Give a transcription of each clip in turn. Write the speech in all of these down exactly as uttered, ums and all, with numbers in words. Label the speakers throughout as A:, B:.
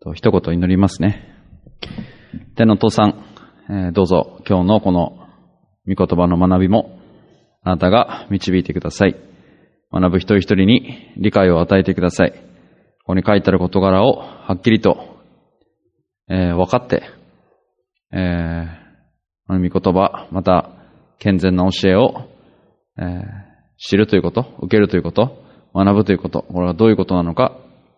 A: 一言祈りますね。天の父さん、えー、どうぞ今日のこの御言葉の学びもあなたが導いてください。学ぶ一人一人に理解を与えてください。ここに書いてある事柄をはっきりと、えー、分かって、えー、あの御言葉、また健全な教えを、えー、知るということ、受けるということ、学ぶということ、これはどういうことなのか、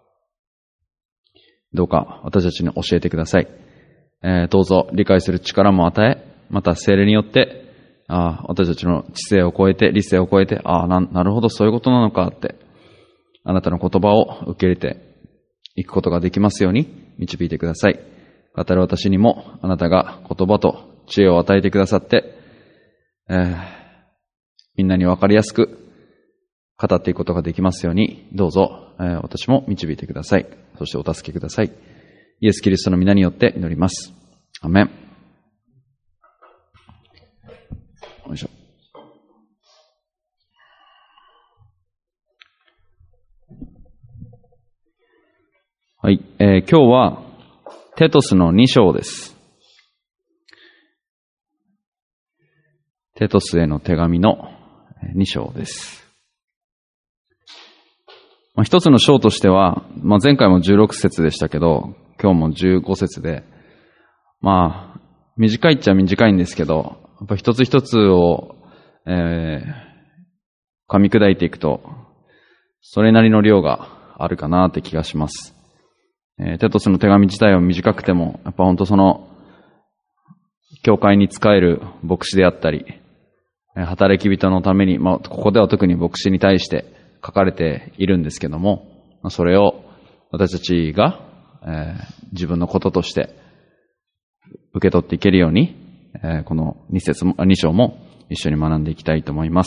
A: どうか私たちに教えてください。えー、どうぞ理解する力も与え、また聖霊によって、あ私たちの知性を超えて、理性を超えて、あな、なるほどそういうことなのかって、あなたの言葉を受け入れていくことができますように導いてください。語る私にもあなたが言葉と知恵を与えてくださって、えー、みんなに分かりやすく語っていくことができますように、どうぞ、えー、私も導いてください。そしてお助けください。イエス・キリストの皆によって祈ります。アメン。よいしょ。はい、えー、今日はテトスのに章です。テトスへの手紙のに章です。まあ、一つの章としては、まあ、前回もじゅうろく節でしたけど、今日もじゅうご節で、まあ、短いっちゃ短いんですけど、やっぱ一つ一つを、えー、噛み砕いていくと、それなりの量があるかなって気がします。えー、テトスの手紙自体は短くても、やっぱ本当その、教会に仕える牧師であったり、働き人のために、まあ、ここでは特に牧師に対して書かれているんですけども、それを私たちが、えー、自分のこととして受け取っていけるように、えー、このに節も、に章も一緒に学んでいきたいと思います。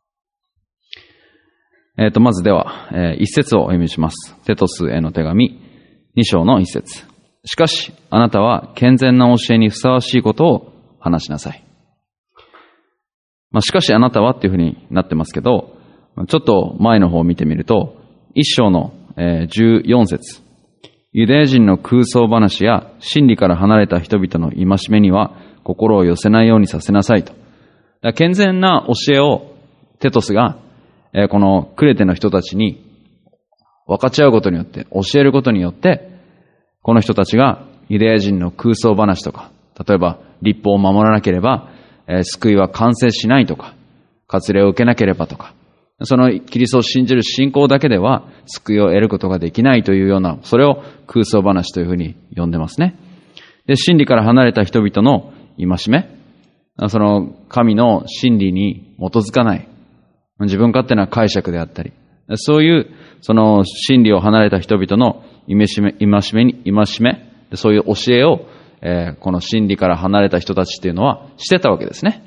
A: えっと、まずでは、えー、一節をお読みします。テトスへの手紙、に章の一節。しかし、あなたは健全な教えにふさわしいことを話しなさい。まあ、しかしあなたはっていうふうになってますけど、ちょっと前の方を見てみると、一章のじゅうよん節。ユダヤ人の空想話や真理から離れた人々の戒めには心を寄せないようにさせなさいと。だから健全な教えをテトスが、このクレテの人たちに分かち合うことによって、教えることによって、この人たちがユダヤ人の空想話とか、例えば律法を守らなければ、えー、救いは完成しないとか、割礼を受けなければとか、そのキリストを信じる信仰だけでは救いを得ることができないというような、それを空想話というふうに呼んでますね。で、真理から離れた人々の戒め、その神の真理に基づかない、自分勝手な解釈であったり、そういうその真理を離れた人々の戒め、戒めに、戒め、そういう教えを、えー、この真理から離れた人たちっていうのはしてたわけですね。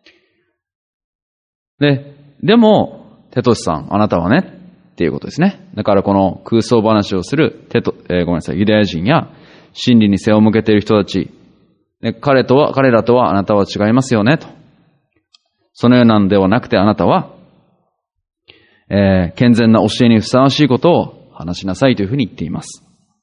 A: で、でも、テトスさん、あなたはね、っていうことですね。だからこの空想話をするテト、えー、ごめんなさい、ユダヤ人や真理に背を向けている人たち、で彼とは、彼らとはあなたは違いますよね、と。そのようなんではなくてあなたは、えー、健全な教えにふさわしいことを話しなさいというふうに言っています。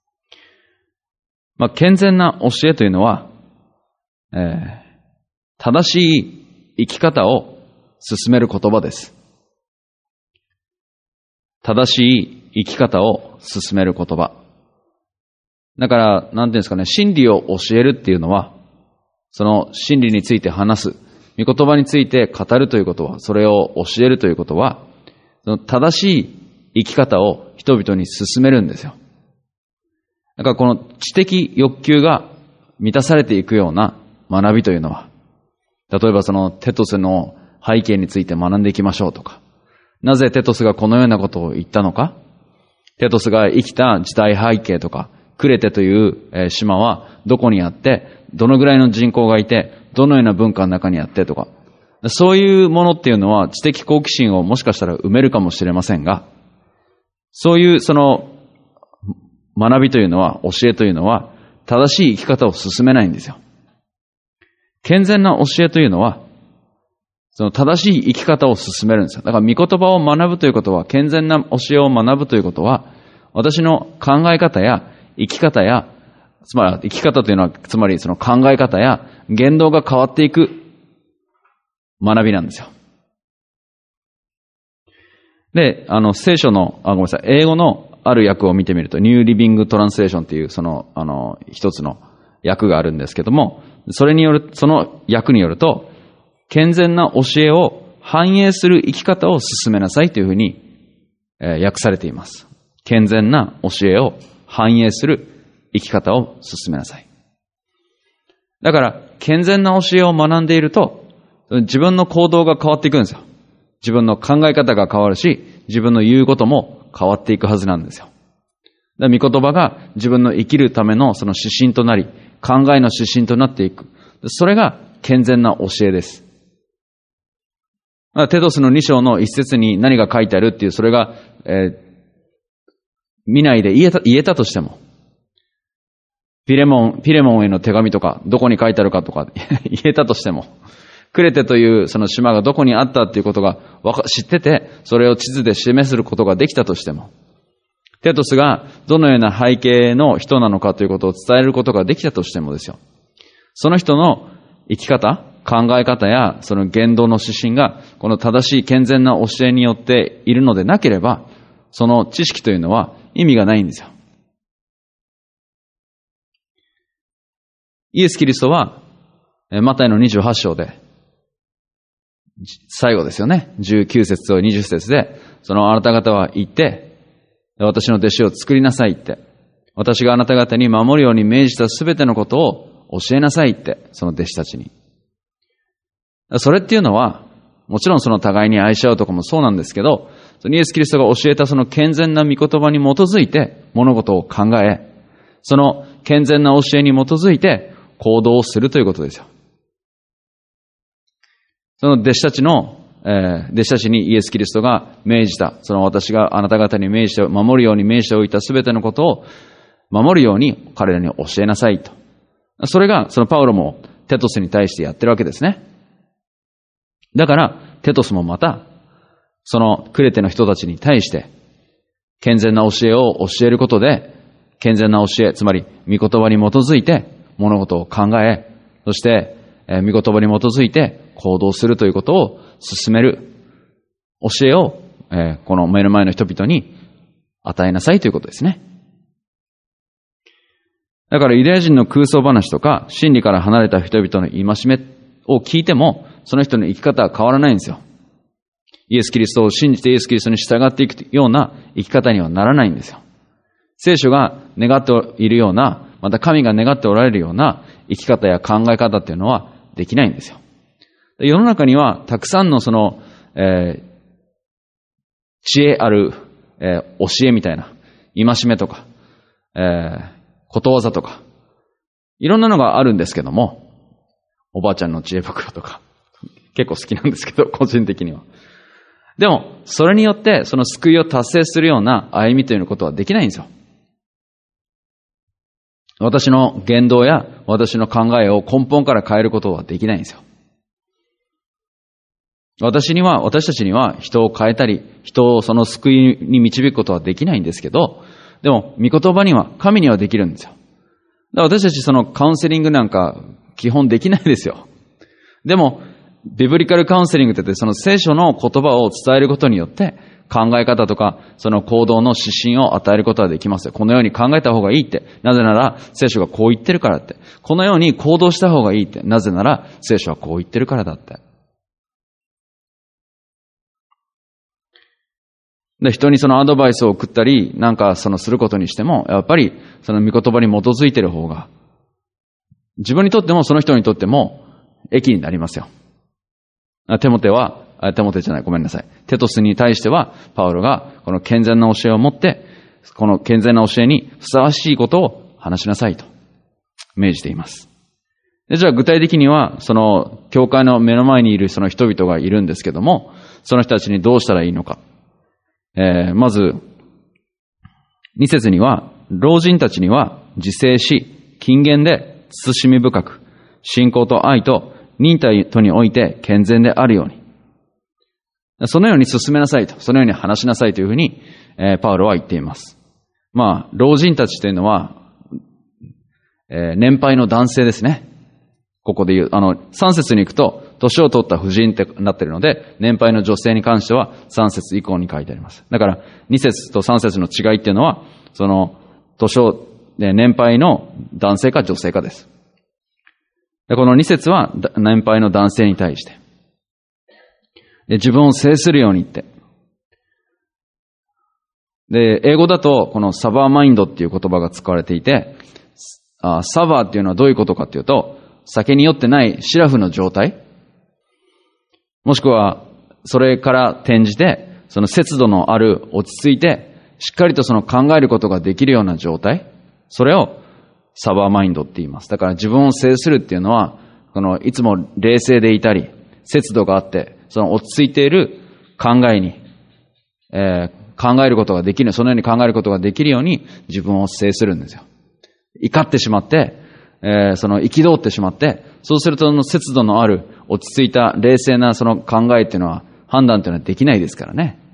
A: まあ、健全な教えというのは、えー、正しい生き方を進める言葉です。正しい生き方を進める言葉。だから、なんていうんですかね、真理を教えるっていうのは、その真理について話す、御言葉について語るということは、それを教えるということは、その正しい生き方を人々に進めるんですよ。だからこの知的欲求が満たされていくような学びというのは、例えばそのテトスの背景について学んでいきましょうとか、なぜテトスがこのようなことを言ったのか、テトスが生きた時代背景とか、クレテという島はどこにあって、どのぐらいの人口がいて、どのような文化の中にあってとか、そういうものっていうのは知的好奇心をもしかしたら埋めるかもしれませんが、そういうその学びというのは、教えというのは、正しい生き方を進めないんですよ。健全な教えというのは、その正しい生き方を進めるんですよ。だから御言葉を学ぶということは、健全な教えを学ぶということは、私の考え方や生き方や、つまり生き方というのは、つまりその考え方や言動が変わっていく学びなんですよ。で、あの、聖書の、あ、ごめんなさい、英語のある訳を見てみると、ニューリビングトランスレーションっていう、その、あの、一つの訳があるんですけども、それによる、その訳によると、健全な教えを反映する生き方を進めなさいというふうに、えー、訳されています。健全な教えを反映する生き方を進めなさい。だから、健全な教えを学んでいると、自分の行動が変わっていくんですよ。自分の考え方が変わるし、自分の言うことも変わっていくはずなんですよ。だから御言葉が自分の生きるためのその指針となり、考えの指針となっていく。それが健全な教えです。テトスのに章の一節に何が書いてあるっていう、それが、えー、見ないで言えた、言えたとしても、ピレモン、ピレモンへの手紙とか、どこに書いてあるかとか言えたとしても、クレテというその島がどこにあったっていうことが知ってて、それを地図で示することができたとしても、テトスがどのような背景の人なのかということを伝えることができたとしてもですよ。その人の生き方、考え方やその言動の指針がこの正しい健全な教えによっているのでなければ、その知識というのは意味がないんですよ。イエス・キリストはマタイのにじゅうはち章で最後ですよね。じゅうきゅう節とにじゅう節で、そのあなた方は言って、私の弟子を作りなさいって。私があなた方に守るように命じたすべてのことを教えなさいって、その弟子たちに。それっていうのは、もちろんその互いに愛し合うとかもそうなんですけど、イエス・キリストが教えたその健全な御言葉に基づいて物事を考え、その健全な教えに基づいて行動をするということですよ。その弟子たちの、えー、弟子たちにイエス・キリストが命じた、その私があなた方に命じて、守るように命じておいたすべてのことを守るように彼らに教えなさいと。それが、そのパウロもテトスに対してやってるわけですね。だから、テトスもまた、そのクレテの人たちに対して、健全な教えを教えることで、健全な教え、つまり、御言葉に基づいて物事を考え、そして、えー、御言葉に基づいて行動するということを進める教えを、えー、この目の前の人々に与えなさいということですね。だからユダヤ人の空想話とか真理から離れた人々の戒めを聞いても、その人の生き方は変わらないんですよ。イエス・キリストを信じてイエス・キリストに従っていくような生き方にはならないんですよ。聖書が願っているような、また神が願っておられるような生き方や考え方っていうのはできないんですよ。世の中にはたくさんのその、えー、知恵ある、えー、教えみたいな、戒めとか、えー、ことわざとか、いろんなのがあるんですけども、おばあちゃんの知恵袋とか、結構好きなんですけど、個人的には。でも、それによってその救いを達成するような歩みということはできないんですよ。私の言動や私の考えを根本から変えることはできないんですよ。私には、私たちには人を変えたり、人をその救いに導くことはできないんですけど、でも、御言葉には、神にはできるんですよ。だから私たちそのカウンセリングなんか基本できないですよ。でも、ビブリカルカウンセリングって言って、その聖書の言葉を伝えることによって、考え方とか、その行動の指針を与えることができますよ。このように考えた方がいいって。なぜなら、聖書がこう言ってるからって。このように行動した方がいいって。なぜなら、聖書はこう言ってるからだって。で、人にそのアドバイスを送ったり、なんかそのすることにしても、やっぱりその御言葉に基づいている方が、自分にとってもその人にとっても益になりますよ。テモテは、テモテじゃない、ごめんなさい。テトスに対しては、パウロがこの健全な教えを持って、この健全な教えにふさわしいことを話しなさいと命じています。で、じゃあ具体的には、その教会の目の前にいるその人々がいるんですけども、その人たちにどうしたらいいのか。えー、まず、二節には、老人たちには自制し、謹厳で慎み深く、信仰と愛と忍耐とにおいて健全であるように。そのように進めなさいと、そのように話しなさいというふうに、えー、パウロは言っています。まあ、老人たちというのは、 えー、年配の男性ですね。ここで言う、あの、さん節に行くと、年を取った婦人ってなっているので、年配の女性に関してはさん節以降に書いてあります。だから、に節とさん節の違いっていうのは、その、年を、年配の男性か女性かです。でこのに節は、年配の男性に対して。で自分を制するように言って。で、英語だと、このサバーマインドっていう言葉が使われていて、あサバーっていうのはどういうことかっていうと、酒に酔ってないシラフの状態、もしくは、それから転じて、その節度のある、落ち着いて、しっかりとその考えることができるような状態、それをサバーマインドって言います。だから自分を制するっていうのは、このいつも冷静でいたり、節度があって、その落ち着いている考えに、えー、考えることができる、そのように考えることができるように自分を制するんですよ。怒ってしまって、えー、その憤ってしまって、そうするとその節度のある、落ち着いた冷静なその考えっていうのは、判断っていうのはできないですからね。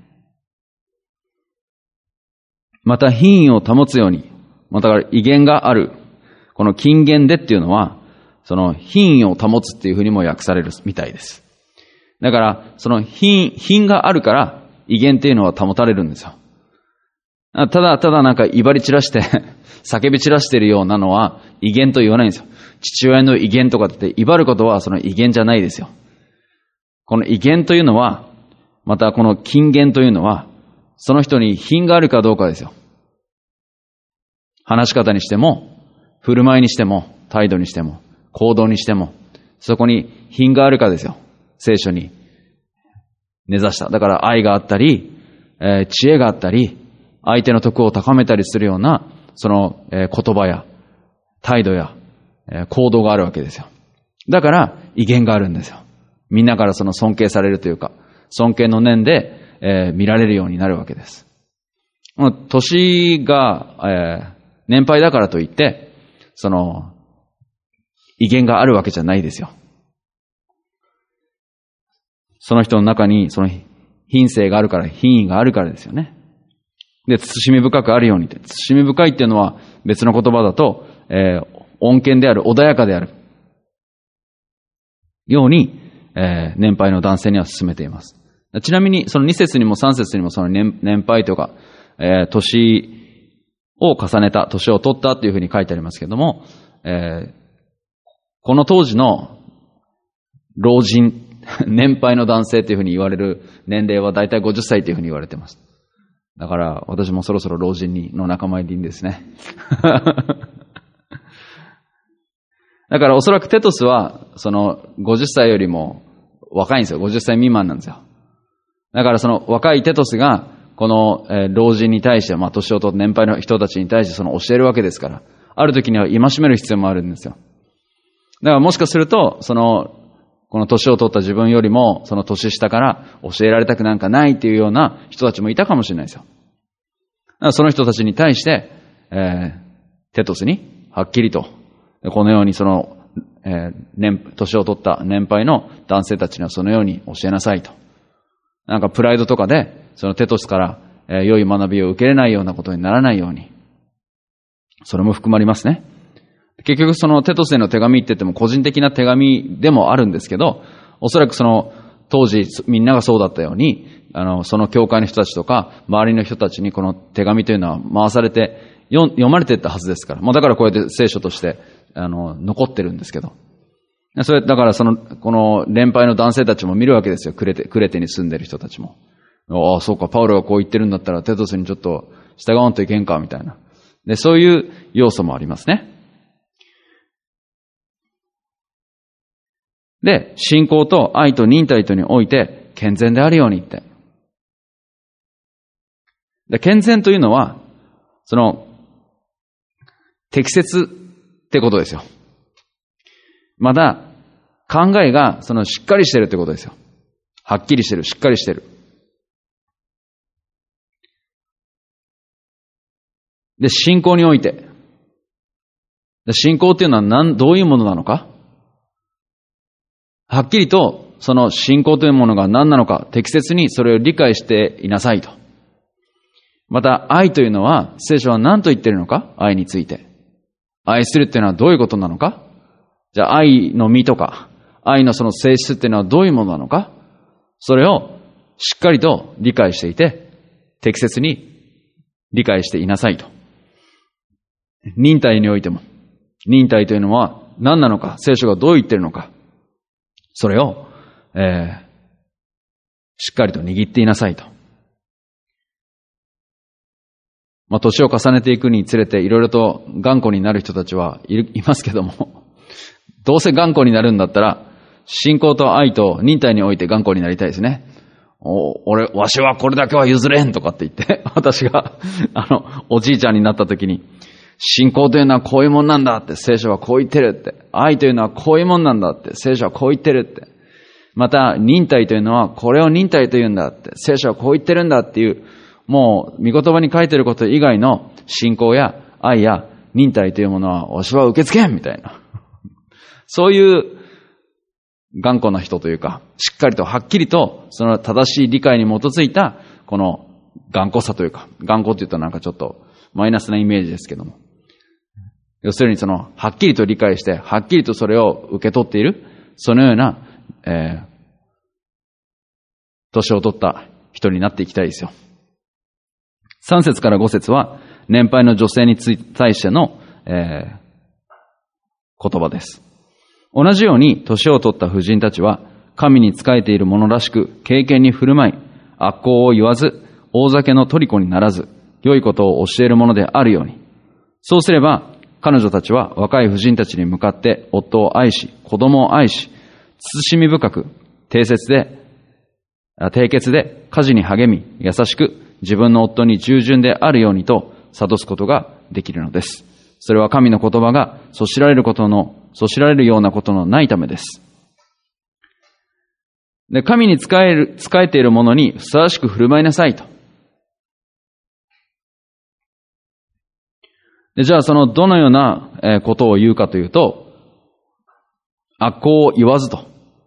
A: また品位を保つように、また威厳がある、この謹厳でっていうのは、その品位を保つっていうふうにも訳されるみたいです。だから、その品、品があるから、威厳っていうのは保たれるんですよ。ただ、ただなんか威張り散らして、叫び散らしているようなのは威厳と言わないんですよ。父親の威厳とかって威張ることはその威厳じゃないですよ。この威厳というのは、またこの謹厳というのは、その人に品があるかどうかですよ。話し方にしても、振る舞いにしても、態度にしても、行動にしても、そこに品があるかですよ。聖書に根ざした。だから愛があったり、えー、知恵があったり、相手の徳を高めたりするような、その、えー、言葉や態度や、えー、行動があるわけですよ。だから威厳があるんですよ。みんなからその尊敬されるというか、尊敬の念で、えー、見られるようになるわけです。年が、えー、年配だからといって、その威厳があるわけじゃないですよ。その人の中にその品性があるから、品位があるからですよね。で、慎み深くあるようにって。慎み深いっていうのは別の言葉だと、えー、穏健である、穏やかである。ように、えー、年配の男性には進めています。ちなみに、そのに節にもさん節にもその 年, 年配とか、えー、年を重ねた、年を取ったっていうふうに書いてありますけども、えー、この当時の老人、年配の男性っていうふうに言われる年齢はだいたいごじゅっさいっていうふうに言われています。だから私もそろそろ老人にの仲間入りにですね。だからおそらくテトスはそのごじゅっさいよりも若いんですよ。ごじゅっさい未満なんですよ。だからその若いテトスがこの老人に対して、まあ年を取った年配の人たちに対してその教えるわけですから、ある時には戒める必要もあるんですよ。だからもしかするとそのこの年を取った自分よりも、その年下から教えられたくなんかないっていうような人たちもいたかもしれないですよ。だからその人たちに対して、えー、テトスにはっきりと、このようにその、えー、年、年を取った年配の男性たちにはそのように教えなさいと。なんかプライドとかで、そのテトスから、えー、良い学びを受けれないようなことにならないように。それも含まれますね。結局そのテトスへの手紙って言っても個人的な手紙でもあるんですけど、おそらくその当時みんながそうだったように、あの、その教会の人たちとか周りの人たちにこの手紙というのは回されて読まれていったはずですから。まあだからこうやって聖書としてあの残ってるんですけど。それだからそのこの年配の男性たちも見るわけですよ。クレテ、クレテに住んでる人たちも。ああ、そうか、パウロがこう言ってるんだったらテトスにちょっと従わんといけんかみたいな。で、そういう要素もありますね。で、信仰と愛と忍耐とにおいて健全であるようにって。で、健全というのは、その、適切ってことですよ。また、考えが、その、しっかりしてるってことですよ。はっきりしてる、しっかりしてる。で、信仰において。で、信仰っていうのは何、どういうものなのか？はっきりとその信仰というものが何なのか適切にそれを理解していなさいと。また愛というのは聖書は何と言っているのか？愛について。 愛するっていうのはどういうことなのか？じゃあ愛の実とか、愛のその性質っていうのはどういうものなのか？それをしっかりと理解していて、適切に理解していなさいと。忍耐においても、忍耐というのは何なのか、聖書がどう言っているのか、それを、えー、しっかりと握っていなさいと。まあ、年を重ねていくにつれていろいろと頑固になる人たちはいる、いますけども、どうせ頑固になるんだったら、信仰と愛と忍耐において頑固になりたいですね。お、俺、わしはこれだけは譲れんとかって言って、私が、あの、おじいちゃんになった時に、信仰というのはこういうもんなんだって、聖書はこう言ってるって。愛というのはこういうもんなんだって、聖書はこう言ってるって。また、忍耐というのはこれを忍耐というんだって、聖書はこう言ってるんだっていう、もう、御言葉に書いてること以外の信仰や愛や忍耐というものは、わしは受け付けんみたいな。そういう頑固な人というか、しっかりとはっきりと、その正しい理解に基づいた、この頑固さというか、頑固って言ったらなんかちょっとマイナスなイメージですけども。要するにその、はっきりと理解して、はっきりとそれを受け取っている、そのような、えー、年を取った人になっていきたいですよ。さん節からご節は、年配の女性に対しての、えー、言葉です。同じように、年を取った婦人たちは、神に仕えている者らしく、敬虔に振る舞い、悪行を言わず、大酒の虜にならず、良いことを教えるものであるように。そうすれば、彼女たちは若い婦人たちに向かって夫を愛し、子供を愛し、慎み深く、定節で、低血で家事に励み、優しく、自分の夫に従順であるようにと諭すことができるのです。それは神の言葉がそしられることの、そしられるようなことのないためです。で、神に仕える、仕えているものにふさわしく振る舞いなさいと。で、じゃあそのどのようなことを言うかというと、悪行を言わずと。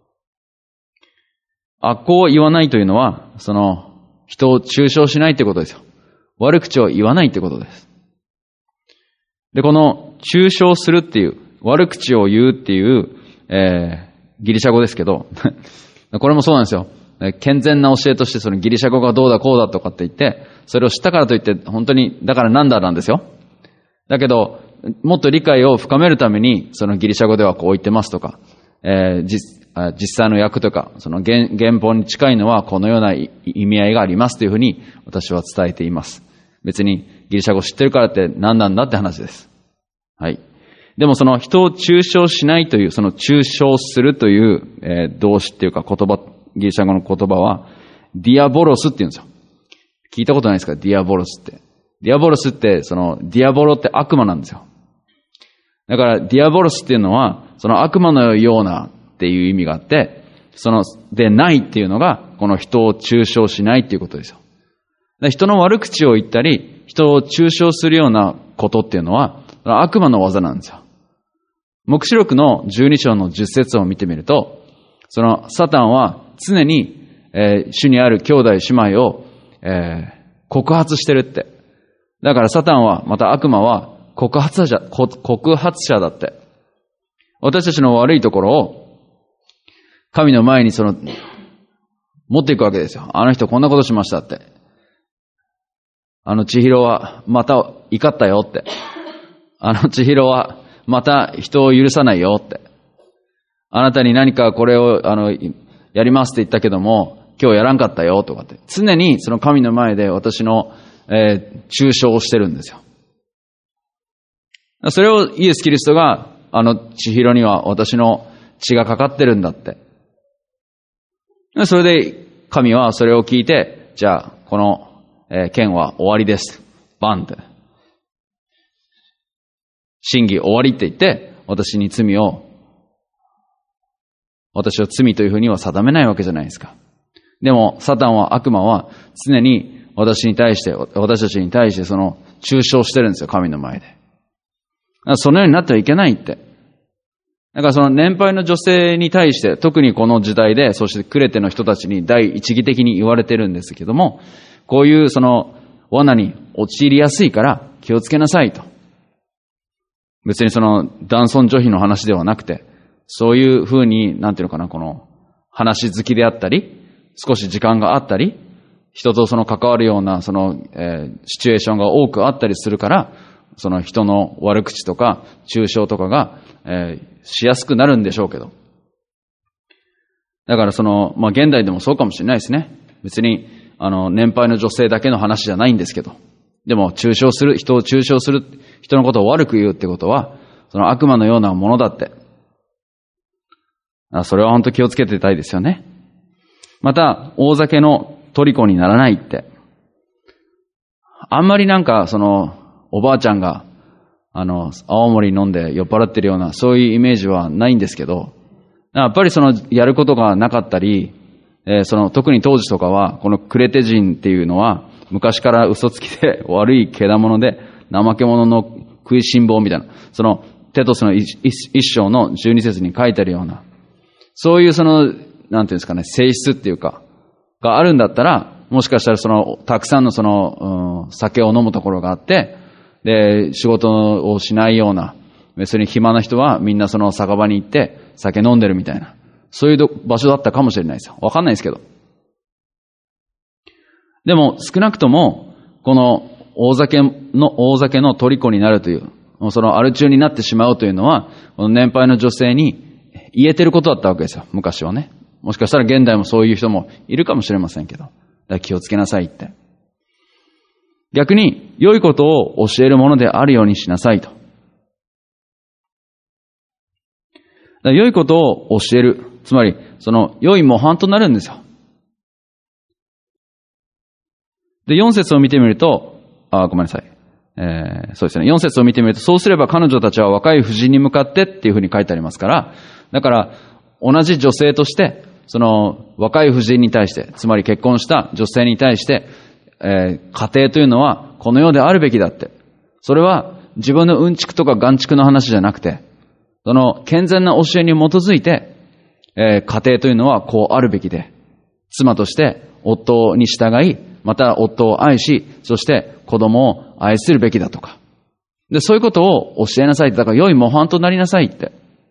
A: 悪行を言わないというのは、その人を中傷しないってことですよ。悪口を言わないってことです。で、この中傷するっていう、悪口を言うっていう、えー、ギリシャ語ですけど、これもそうなんですよ。健全な教えとしてそのギリシャ語がどうだこうだとかって言って、それを知ったからといって本当に、だからなんだなんですよ。だけど、もっと理解を深めるために、そのギリシャ語ではこう言ってますとか、えー、実実際の訳とか、その 原, 原本に近いのはこのような意味合いがありますというふうに私は伝えています。別にギリシャ語知ってるからって何なんだって話です。はい。でもその人を中傷しないという、その中傷するという、えー、動詞っていうか言葉、ギリシャ語の言葉は、ディアボロスって言うんですよ。聞いたことないですか？ディアボロスって。ディアボロスって、その、ディアボロって悪魔なんですよ。だから、ディアボロスっていうのは、その悪魔のようなっていう意味があって、その、でないっていうのが、この人を中傷しないっていうことですよ。人の悪口を言ったり、人を中傷するようなことっていうのは、悪魔の技なんですよ。黙示録のじゅうに章のじゅっ節を見てみると、そのサタンは常に、えー、主にある兄弟姉妹を、えー、告発してるって。だからサタンは、また悪魔は告発者、告発者だって。私たちの悪いところを神の前にその持っていくわけですよ。あの人こんなことしましたって。あの千尋はまた怒ったよって。あの千尋はまた人を許さないよって。あなたに何かこれをあのやりますって言ったけども今日やらんかったよとかって。常にその神の前で私のえー、中傷をしてるんですよ。それをイエス・キリストが、あの千尋には私の血がかかってるんだって。それで神はそれを聞いて、じゃあこの、えー、件は終わりです。バンって。審議終わりって言って、私に罪を、私を罪というふうには定めないわけじゃないですか。でも、サタンは悪魔は常に私に対して、私たちに対してその中傷してるんですよ、神の前で。そのようになってはいけないって。だからその年配の女性に対して、特にこの時代で、そしてクレテの人たちに第一義的に言われてるんですけども、こういうその罠に陥りやすいから気をつけなさいと。 別にその男尊女卑の話ではなくて、そういう風に、なんていうのかな、この話好きであったり、少し時間があったり、人とその関わるようなその、えー、シチュエーションが多くあったりするから、その人の悪口とか中傷とかが、えー、しやすくなるんでしょうけど。だからその、まあ、現代でもそうかもしれないですね。別に、あの、年配の女性だけの話じゃないんですけど。でも、中傷する、人を中傷する、人のことを悪く言うってことは、その悪魔のようなものだって。それは本当気をつけていたいですよね。また、大酒の虜にならないって。あんまりなんか、その、おばあちゃんが、あの、青森飲んで酔っ払ってるような、そういうイメージはないんですけど、やっぱりその、やることがなかったり、えー、その、特に当時とかは、このクレテ人っていうのは、昔から嘘つきで悪いけだもので、怠け者の食いしん坊みたいな、その、テトスの一章のじゅうに節に書いてあるような、そういうその、なんていうんですかね、性質っていうか、があるんだったら、もしかしたらその、たくさんのその、うん、酒を飲むところがあって、で、仕事をしないような、別に暇な人はみんなその酒場に行って酒飲んでるみたいな、そういう場所だったかもしれないですよ。わかんないですけど。でも、少なくとも、この大酒の、大酒の虜になるという、そのアル中になってしまうというのは、この年配の女性に言えてることだったわけですよ。昔はね。もしかしたら現代もそういう人もいるかもしれませんけど。だから気をつけなさいって。逆に、良いことを教えるものであるようにしなさいと。だから良いことを教える。つまり、その、良い模範となるんですよ。で、よん節を見てみると、あ、ごめんなさい。えー、そうですね。よん節を見てみると、そうすれば彼女たちは若い婦人に向かってっていうふうに書いてありますから、だから、同じ女性として、その、若い婦人に対して、つまり結婚した女性に対して、えー、家庭というのはこの世であるべきだって。それは自分のうんちくとか眼畜の話じゃなくて、その健全な教えに基づいて、えー、家庭というのはこうあるべきで、妻として夫に従い、また夫を愛し、そして子供を愛するべきだとか。で、そういうことを教えなさいって、だから良い模範となりなさいって。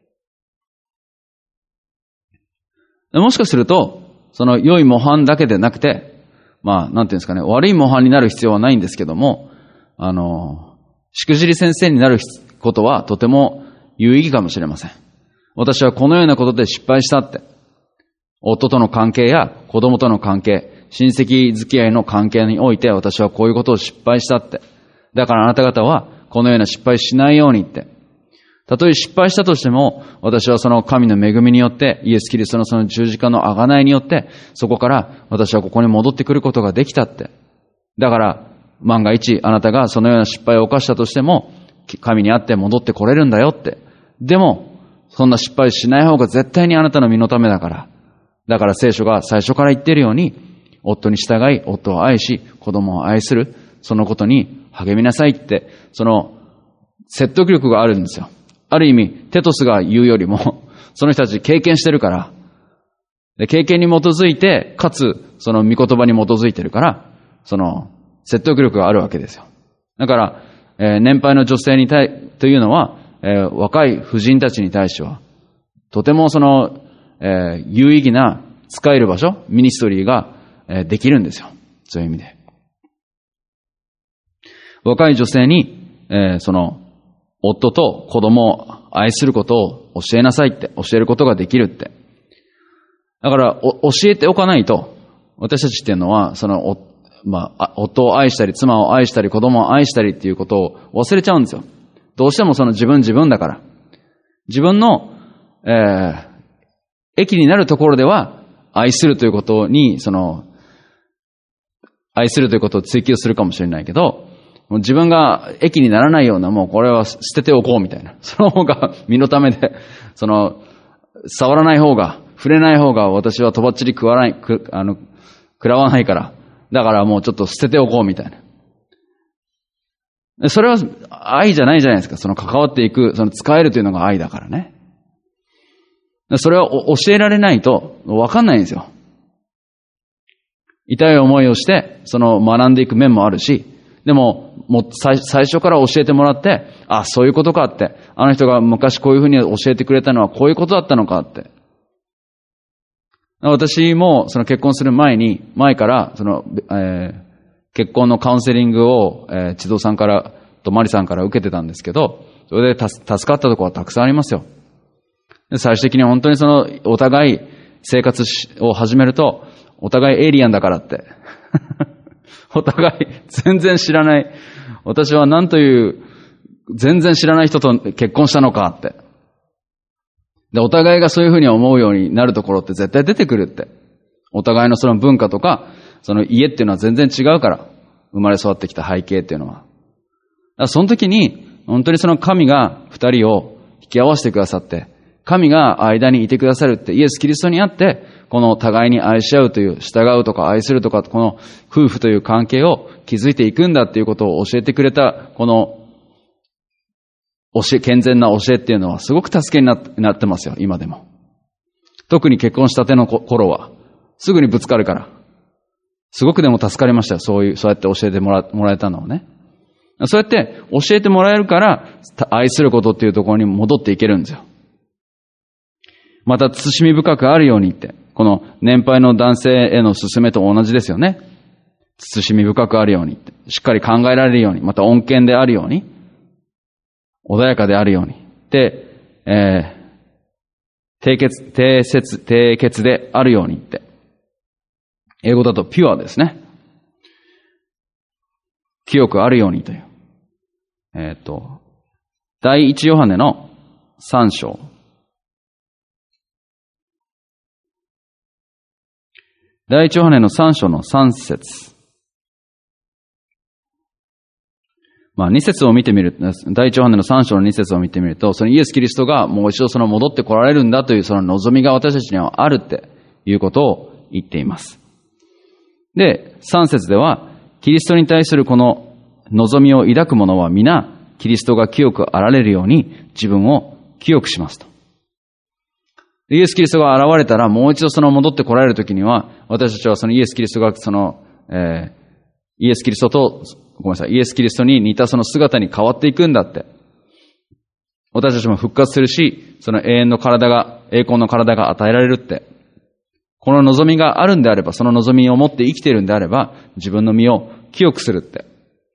A: もしかすると、その良い模範だけでなくて、まあ、なんていうんですかね、悪い模範になる必要はないんですけども、あの、しくじり先生になることはとても有意義かもしれません。私はこのようなことで失敗したって。夫との関係や子供との関係、親戚付き合いの関係において私はこういうことを失敗したって。だからあなた方はこのような失敗しないようにって。たとえ失敗したとしても、私はその神の恵みによって、イエス・キリストのその十字架の贖いによって、そこから私はここに戻ってくることができたって。だから、万が一あなたがそのような失敗を犯したとしても、神に会って戻ってこれるんだよって。でも、そんな失敗しない方が絶対にあなたの身のためだから。だから聖書が最初から言っているように、夫に従い、夫を愛し、子供を愛する、そのことに励みなさいって、その説得力があるんですよ。ある意味、テトスが言うよりも、その人たち経験してるから、で経験に基づいて、かつ、その御言葉に基づいてるから、その、説得力があるわけですよ。だから、えー、年配の女性に対、というのは、えー、若い婦人たちに対しては、とてもその、えー、有意義な使える場所、ミニストリーが、えー、できるんですよ。そういう意味で。若い女性に、えー、その、夫と子供を愛することを教えなさいって、教えることができるって。だから、お教えておかないと、私たちっていうのは、その、おまあ、夫を愛したり、妻を愛したり、子供を愛したりっていうことを忘れちゃうんですよ。どうしてもその自分自分だから。自分の、えー、益になるところでは、愛するということに、その、愛するということを追求するかもしれないけど、自分が益にならないような、もうこれは捨てておこうみたいな。その方が身のためで、その、触らない方が、触れない方が私はとばっちり食わない、く、あの、食らわないから。だからもうちょっと捨てておこうみたいな。それは愛じゃないじゃないですか。その関わっていく、その使えるというのが愛だからね。それは教えられないとわかんないんですよ。痛い思いをして、その学んでいく面もあるし、 でも、もう最最初から教えてもらって、あ、そういうことかって、あの人が昔こういうふうに教えてくれたのはこういうことだったのかって。私もその結婚する前に、前からその、えー、結婚のカウンセリングを、えー、千堂さんからとマリさんから受けてたんですけど、それで助かったところはたくさんありますよ。で最終的に本当にそのお互い生活を始めると、お互いエイリアンだからって。お互い全然知らない。私は何という全然知らない人と結婚したのかって。で、お互いがそういうふうに思うようになるところって絶対出てくるって。お互いのその文化とか、その家っていうのは全然違うから。生まれ育ってきた背景っていうのは。だからその時に、本当にその神が二人を引き合わせてくださって、神が間にいてくださるってイエス・キリストにあって、この互いに愛し合うという、従うとか愛するとか、この夫婦という関係を築いていくんだっていうことを教えてくれた、この教え、健全な教えっていうのはすごく助けになってますよ、今でも。特に結婚したての頃は、すぐにぶつかるから。すごくでも助かりましたよ、そういう、そうやって教えてもら、もらえたのをね。そうやって教えてもらえるから、愛することっていうところに戻っていけるんですよ。また、慎み深くあるようにって、この年配の男性への勧めと同じですよね。慎み深くあるようにって、しっかり考えられるように、また穏健であるように、穏やかであるように。で、えー、締結、締結、締結であるようにって。英語だとピュアですね。清くあるようにという。えっと、第一ヨハネの三章。第一ヨハネの三章の三節。まあ、二節を見てみる、第一ヨハネの三章の二節を見てみると、そのイエス・キリストがもう一度その戻って来られるんだというその望みが私たちにはあるっていうことを言っています。で、三節では、キリストに対するこの望みを抱く者は皆、キリストが清くあられるように自分を清くしますと。イエス・キリストが現れたら、もう一度その戻って来られるときには、私たちはそのイエス・キリストがその、えー、イエス・キリストと、ごめんなさい、イエス・キリストに似たその姿に変わっていくんだって。私たちも復活するし、その永遠の体が、栄光の体が与えられるって。この望みがあるんであれば、その望みを持って生きているんであれば、自分の身を清くするって。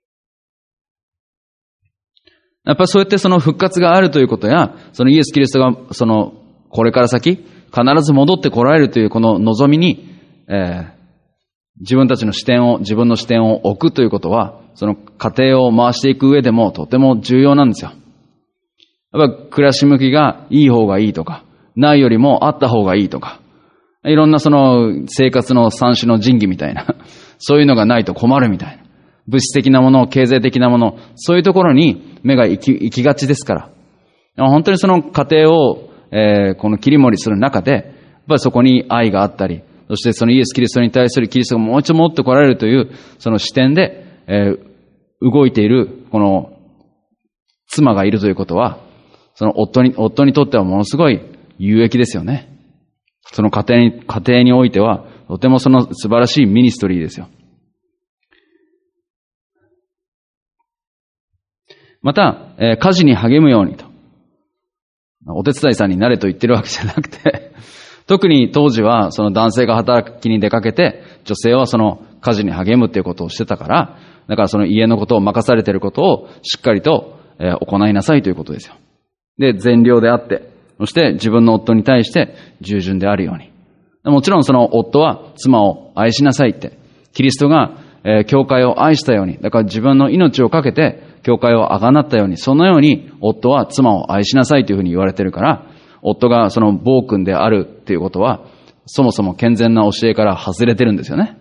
A: やっぱりそうやってその復活があるということや、そのイエス・キリストが、その、これから先、必ず戻って来られるというこの望みに、えー、自分たちの視点を、自分の視点を置くということは、その過程を回していく上でもとても重要なんですよ。やっぱ暮らし向きがいい方がいいとか、ないよりもあった方がいいとか、いろんなその生活の三種の神器みたいな、そういうのがないと困るみたいな。物質的なもの、経済的なもの、そういうところに目が行き、行きがちですから。本当にその過程を、えー、この切り盛りする中で、やっぱりそこに愛があったり、そしてそのイエス・キリストに対するキリストがもう一度戻って来られるという、その視点で、えー、動いている、この妻がいるということは、その夫に、夫にとってはものすごい有益ですよね。その家庭に、家庭においては、とてもその素晴らしいミニストリーですよ。また、えー、家事に励むようにと。お手伝いさんになれと言ってるわけじゃなくて、特に当時はその男性が働きに出かけて、女性はその家事に励むっていうことをしてたから、だからその家のことを任されていることをしっかりと、えー、行いなさいということですよ。で、善良であって、そして自分の夫に対して従順であるように。もちろんその夫は妻を愛しなさいって、キリストが、えー、教会を愛したように、だから自分の命をかけて教会をあがなったように、そのように夫は妻を愛しなさいというふうに言われているから、夫がその暴君であるっていうことは、そもそも健全な教えから外れてるんですよね。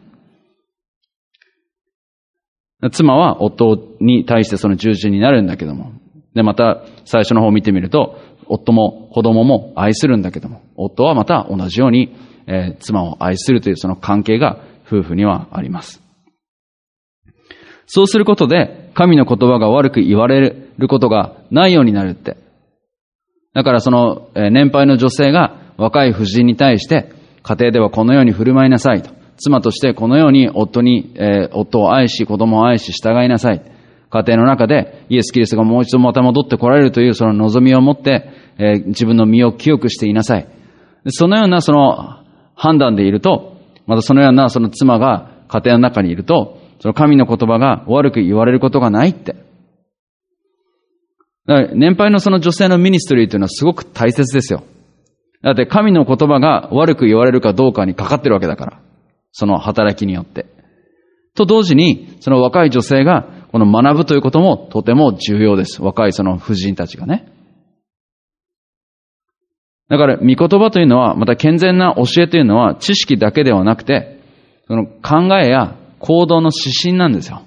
A: 妻は夫に対してその従順になるんだけども、で、また最初の方を見てみると、夫も子供も愛するんだけども、夫はまた同じように、えー、妻を愛するというその関係が夫婦にはあります。そうすることで、神の言葉が悪く言われることがないようになるって。だからその、えー、年配の女性が若い夫人に対して、家庭ではこのように振る舞いなさいと。 妻としてこのように夫に、えー、夫を愛し、子供を愛し、従いなさい。家庭の中でイエス・キリストがもう一度また戻ってこられるというその望みを持って、えー、自分の身を清くしていなさい。そのようなその判断でいると、またそのようなその妻が家庭の中にいると、その神の言葉が悪く言われることがないって。だから年配のその女性のミニストリーというのはすごく大切ですよ。だって神の言葉が悪く言われるかどうかにかかってるわけだから。その働きによって。と同時に、その若い女性がこの学ぶということもとても重要です。若いその婦人たちがね。だから、御言葉というのは、また健全な教えというのは知識だけではなくて、その考えや行動の指針なんですよ。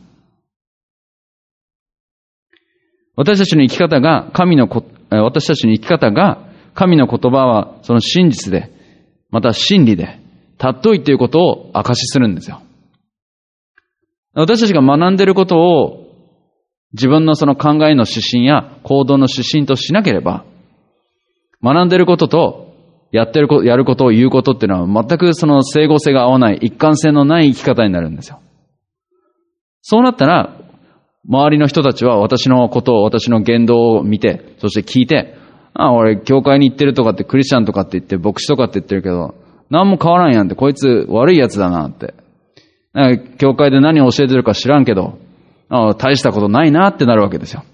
A: 私たちの生き方が神のこ、私たちの生き方が神の言葉はその真実で、また真理で、尊いということを証しするんですよ。私たちが学んでいることを自分のその考えの指針や行動の指針としなければ、学んでいることとやってること、やることを言うことっていうのは全くその整合性が合わない、一貫性のない生き方になるんですよ。そうなったら、周りの人たちは私のことを、私の言動を見て、そして聞いて、ああ、俺、教会に行ってるとかって、クリスチャンとかって言って、牧師とかって言ってるけど、何も変わらんやんって、こいつ悪いやつだなって。教会で何を教えてるか知らんけど、ああ、大したことないなってなるわけですよ。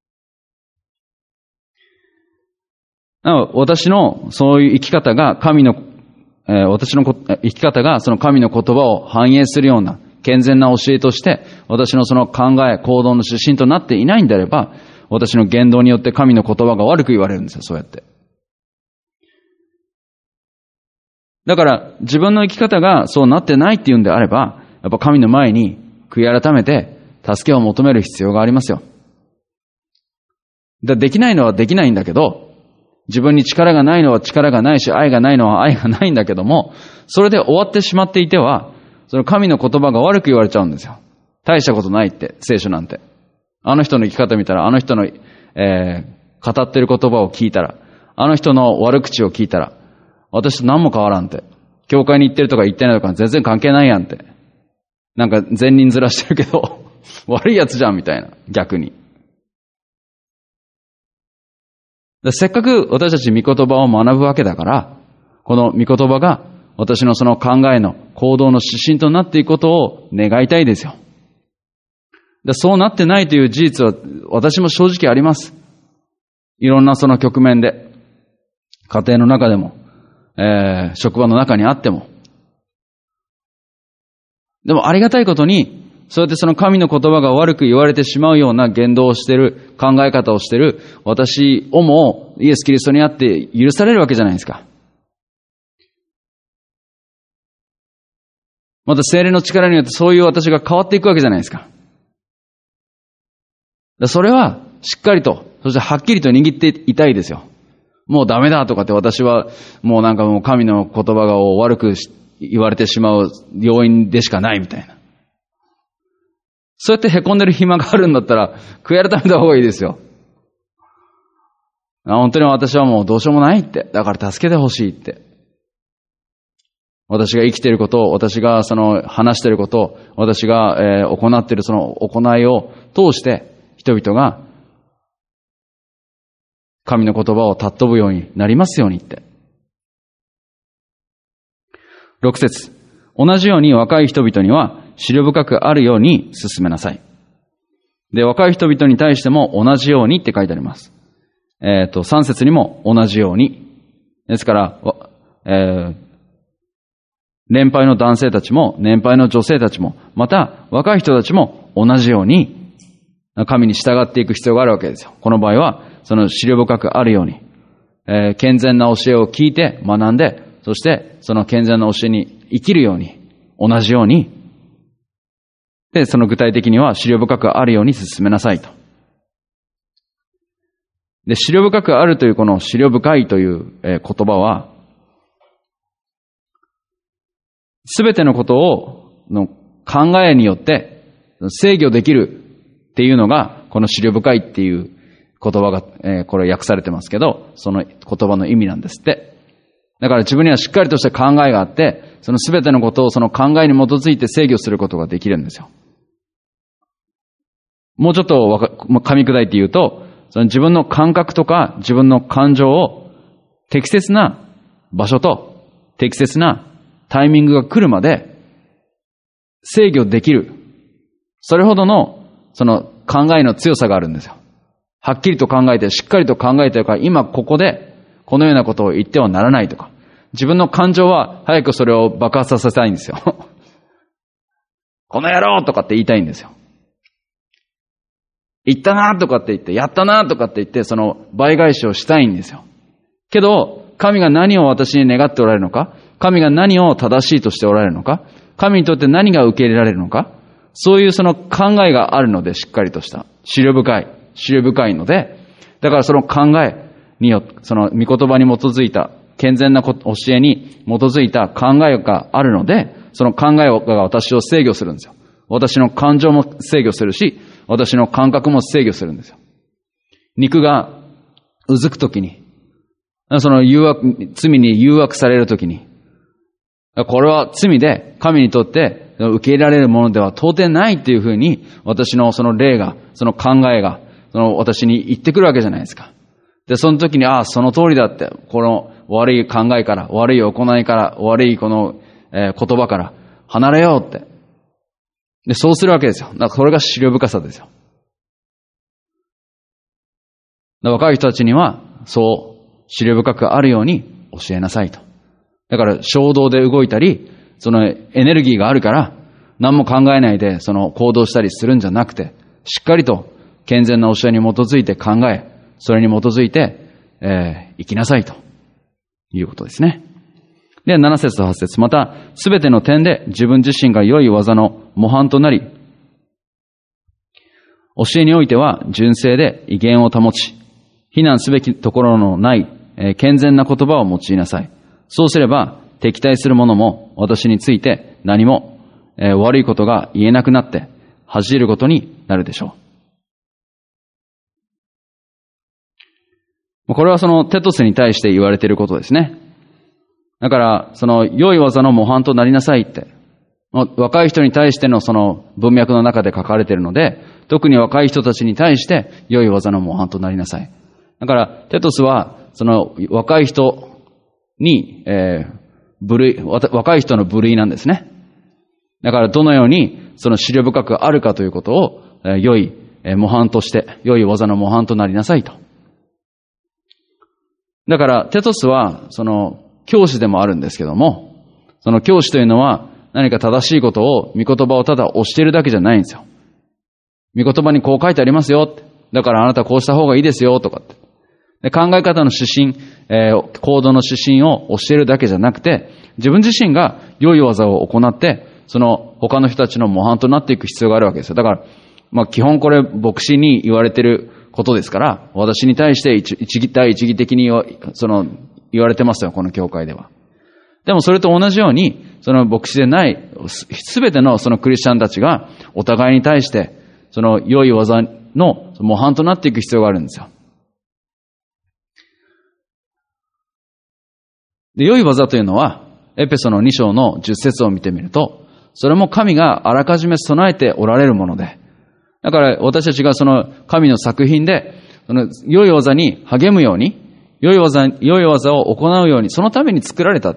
A: 私のそういう生き方が神の、えー、私の生き方がその神の言葉を反映するような健全な教えとして、私のその考え、行動の指針となっていないんであれば、私の言動によって神の言葉が悪く言われるんですよ、そうやって。だから自分の生き方がそうなってないっていうんであれば、やっぱ神の前に悔い改めて助けを求める必要がありますよ。だできないのはできないんだけど、自分に力がないのは力がないし、愛がないのは愛がないんだけども、それで終わってしまっていては、その神の言葉が悪く言われちゃうんですよ。大したことないって、聖書なんて。あの人の生き方見たら、あの人の、えー、語ってる言葉を聞いたら、あの人の悪口を聞いたら、私と何も変わらんって。教会に行ってるとか行ってないとか全然関係ないやんって。なんか善人面してるけど、悪いやつじゃんみたいな、逆に。せっかく私たち御言葉を学ぶわけだから、この御言葉が私のその考えの行動の指針となっていくことを願いたいですよ。でそうなってないという事実は私も正直あります。いろんなその局面で、家庭の中でも、えー、職場の中にあっても。でもありがたいことに、そうやってその神の言葉が悪く言われてしまうような言動をしている、考え方をしている私をもイエス・キリストにあって許されるわけじゃないですか。また聖霊の力によってそういう私が変わっていくわけじゃないですか。それはしっかりと、そしてはっきりと握っていたいですよ。もうダメだとかって私はもうなんかもう神の言葉が悪く言われてしまう要因でしかないみたいな。そうやって凹んでる暇があるんだったら、悔い改めた方がいいですよ。本当に私はもうどうしようもないって。だから助けてほしいって。私が生きていることを、私がその話していることを、私が、えー、行っているその行いを通して、人々が神の言葉を尊ぶようになりますようにって。六節。同じように若い人々には、思慮深くあるように進めなさい。で、若い人々に対しても同じようにって書いてあります。えっと、三節にも同じように。ですから、えー、年配の男性たちも、年配の女性たちも、また若い人たちも同じように、神に従っていく必要があるわけですよ。この場合は、その思慮深くあるように、えー、健全な教えを聞いて学んで、そしてその健全な教えに生きるように、同じように、で、その具体的には思慮深くあるように進めなさいと。で、思慮深くあるというこの思慮深いという言葉は、すべてのことをの考えによって制御できるっていうのが、この思慮深いっていう言葉が、えー、これ訳されてますけど、その言葉の意味なんですって。 だから自分にはしっかりとした考えがあって、そのすべてのことをその考えに基づいて制御することができるんですよ。もうちょっとわか噛み砕いて言うと、その自分の感覚とか自分の感情を適切な場所と適切なタイミングが来るまで制御できる。それほどのその考えの強さがあるんですよ。はっきりと考えて、しっかりと考えてるから、今ここでこのようなことを言ってはならないとか、自分の感情は早くそれを爆発させたいんですよ。この野郎とかって言いたいんですよ。言ったなとかって言って、やったなとかって言って、その倍返しをしたいんですよ。けど、神が何を私に願っておられるのか、神が何を正しいとしておられるのか、神にとって何が受け入れられるのか、そういうその考えがあるので、しっかりとした、思慮深い、思慮深いので、だからその考えによって、その御言葉に基づいた、健全な教えに基づいた考えがあるので、その考えが私を制御するんですよ。私の感情も制御するし、私の感覚も制御するんですよ。肉がうずくときに、その誘惑、罪に誘惑されるときに、これは罪で神にとって受け入れられるものでは到底ないっていうふうに、私のその霊が、その考えが、その私に言ってくるわけじゃないですか。で、その時に、ああ、その通りだって、この悪い考えから、悪い行いから、悪いこの、えー、言葉から離れようって。で、そうするわけですよ。だからそれが思慮深さですよ。若い人たちには、そう、思慮深くあるように教えなさいと。だから衝動で動いたり、そのエネルギーがあるから、何も考えないでその行動したりするんじゃなくて、しっかりと健全な教えに基づいて考え、それに基づいて、えー、生きなさいということですね。で、なな節とはち節。また、すべての点で自分自身が良い技の模範となり、教えにおいては純正で威厳を保ち、非難すべきところのない、えー、健全な言葉を用いなさい。そうすれば、敵対する者も私について何も、えー、悪いことが言えなくなって、恥じることになるでしょう。これはそのテトスに対して言われていることですね。だから、その良い技の模範となりなさいって、若い人に対してのその文脈の中で書かれているので、特に若い人たちに対して良い技の模範となりなさい。だから、テトスは、その若い人に、えー、部類、若い人の部類なんですね。だから、どのようにその思慮深くあるかということを、えー、良い模範として、良い技の模範となりなさいと。だから、テトスは、その、教師でもあるんですけども、その教師というのは何か正しいことを、御言葉をただ教えるだけじゃないんですよ。御言葉にこう書いてありますよって。だからあなたこうした方がいいですよとかって。で、考え方の指針、えー、行動の指針を教えるだけじゃなくて、自分自身が良い技を行って、その他の人たちの模範となっていく必要があるわけですよ。だから、まあ基本これ牧師に言われてることですから、私に対して一義対一義的にその言われてますよ、この教会では。でもそれと同じように、その牧師でない、すべてのそのクリスチャンたちがお互いに対して、その良い技の模範となっていく必要があるんですよ。で、良い技というのは、エペソのに章のじゅっ節を見てみると、それも神があらかじめ備えておられるもので、だから私たちがその神の作品で、その良い技に励むように、良い技、良い技を行うように、そのために作られたって。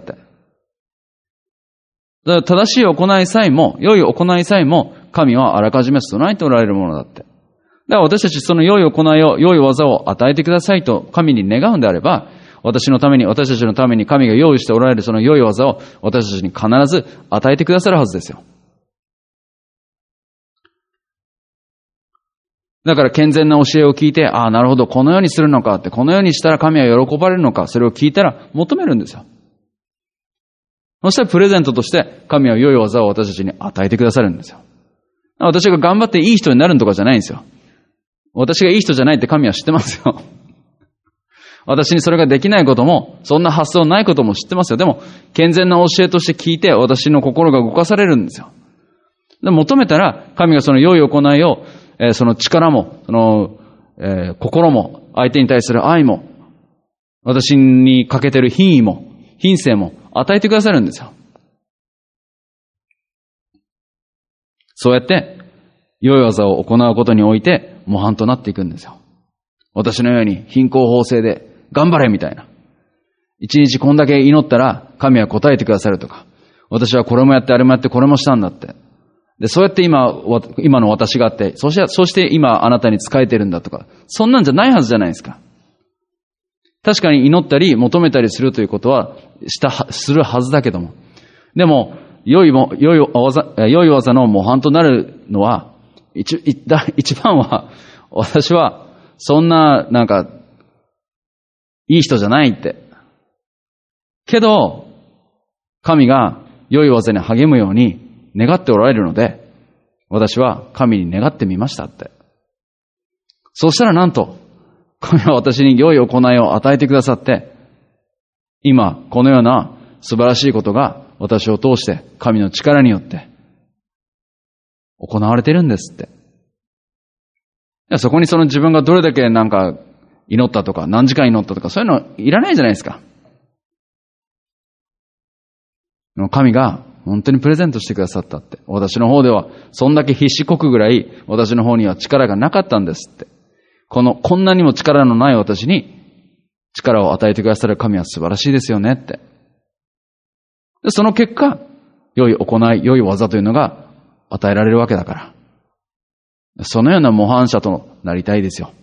A: だから正しい行いさえも、良い行いさえも、神はあらかじめ備えておられるものだって。だから私たちその良い行いを、良い技を与えてくださいと神に願うんであれば、私のために、私たちのために神が用意しておられるその良い技を私たちに必ず与えてくださるはずですよ。だから健全な教えを聞いて、ああ、なるほど、このようにするのかって、このようにしたら神は喜ばれるのか、それを聞いたら求めるんですよ。そしたらプレゼントとして神は良い技を私たちに与えてくださるんですよ。私が頑張っていい人になるとかじゃないんですよ。私がいい人じゃないって神は知ってますよ。私にそれができないことも、そんな発想ないことも知ってますよ。でも、健全な教えとして聞いて、私の心が動かされるんですよ。で求めたら、神がその良い行いを、えー、その力も、その、えー、心も、相手に対する愛も、私に欠けてる品位も、 品性も与えてくださるんですよ。そうやって、良い技を行うことにおいて、模範となっていくんですよ。私のように貧困法制で、頑張れみたいな。一日こんだけ祈ったら、神は答えてくださるとか。私はこれもやって、あれもやって、これもしたんだって。で、そうやって今、今の私があって、そして、そして今あなたに仕えてるんだとか。そんなんじゃないはずじゃないですか。確かに祈ったり、求めたりするということは、した、するはずだけども。でも、良いも、良い技、良い技の模範となるのは、一、一番は、私は、そんな、なんか、いい人じゃないって。けど、神が良い技に励むように願っておられるので、私は神に願ってみましたって。そうしたらなんと、神は私に良い行いを与えてくださって、今、このような素晴らしいことが私を通して神の力によって行われてるんですって。そこにその自分がどれだけなんか祈ったとか何時間祈ったとかそういうのいらないじゃないですか。神が本当にプレゼントしてくださったって。私の方ではそんだけ必死こくぐらい私の方には力がなかったんですって。この、こんなにも力のない私に力を与えてくださる神は素晴らしいですよねって。で、その結果、良い行い、良い技というのが与えられるわけだから。そのような模範者となりたいですよ。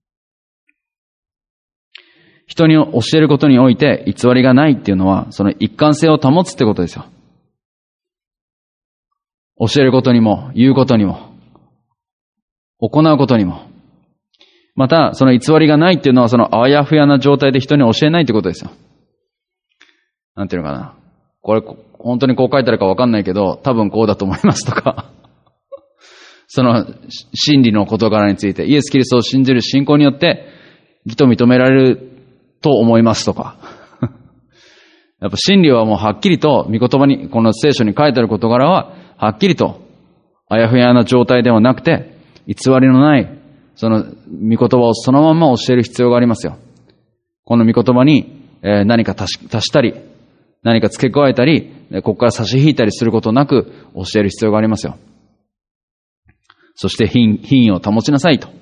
A: 人に教えることにおいて偽りがないっていうのは、その一貫性を保つってことですよ。教えることにも、言うことにも、行うことにも。また、その偽りがないっていうのは、そのあやふやな状態で人に教えないってことですよ。なんていうのかな。これ、本当にこう書いてあるかわかんないけど、多分こうだと思いますとか。その、真理の事柄について、イエス・キリストを信じる信仰によって、義と認められると思いますとか。やっぱ真理はもうはっきりと、御言葉に、この聖書に書いてある事柄は、はっきりと、あやふやな状態ではなくて、偽りのない、その、御言葉をそのまま教える必要がありますよ。この御言葉に、えー、何か足し、足したり、何か付け加えたり、ここから差し引いたりすることなく教える必要がありますよ。そして品、品位を保ちなさいと。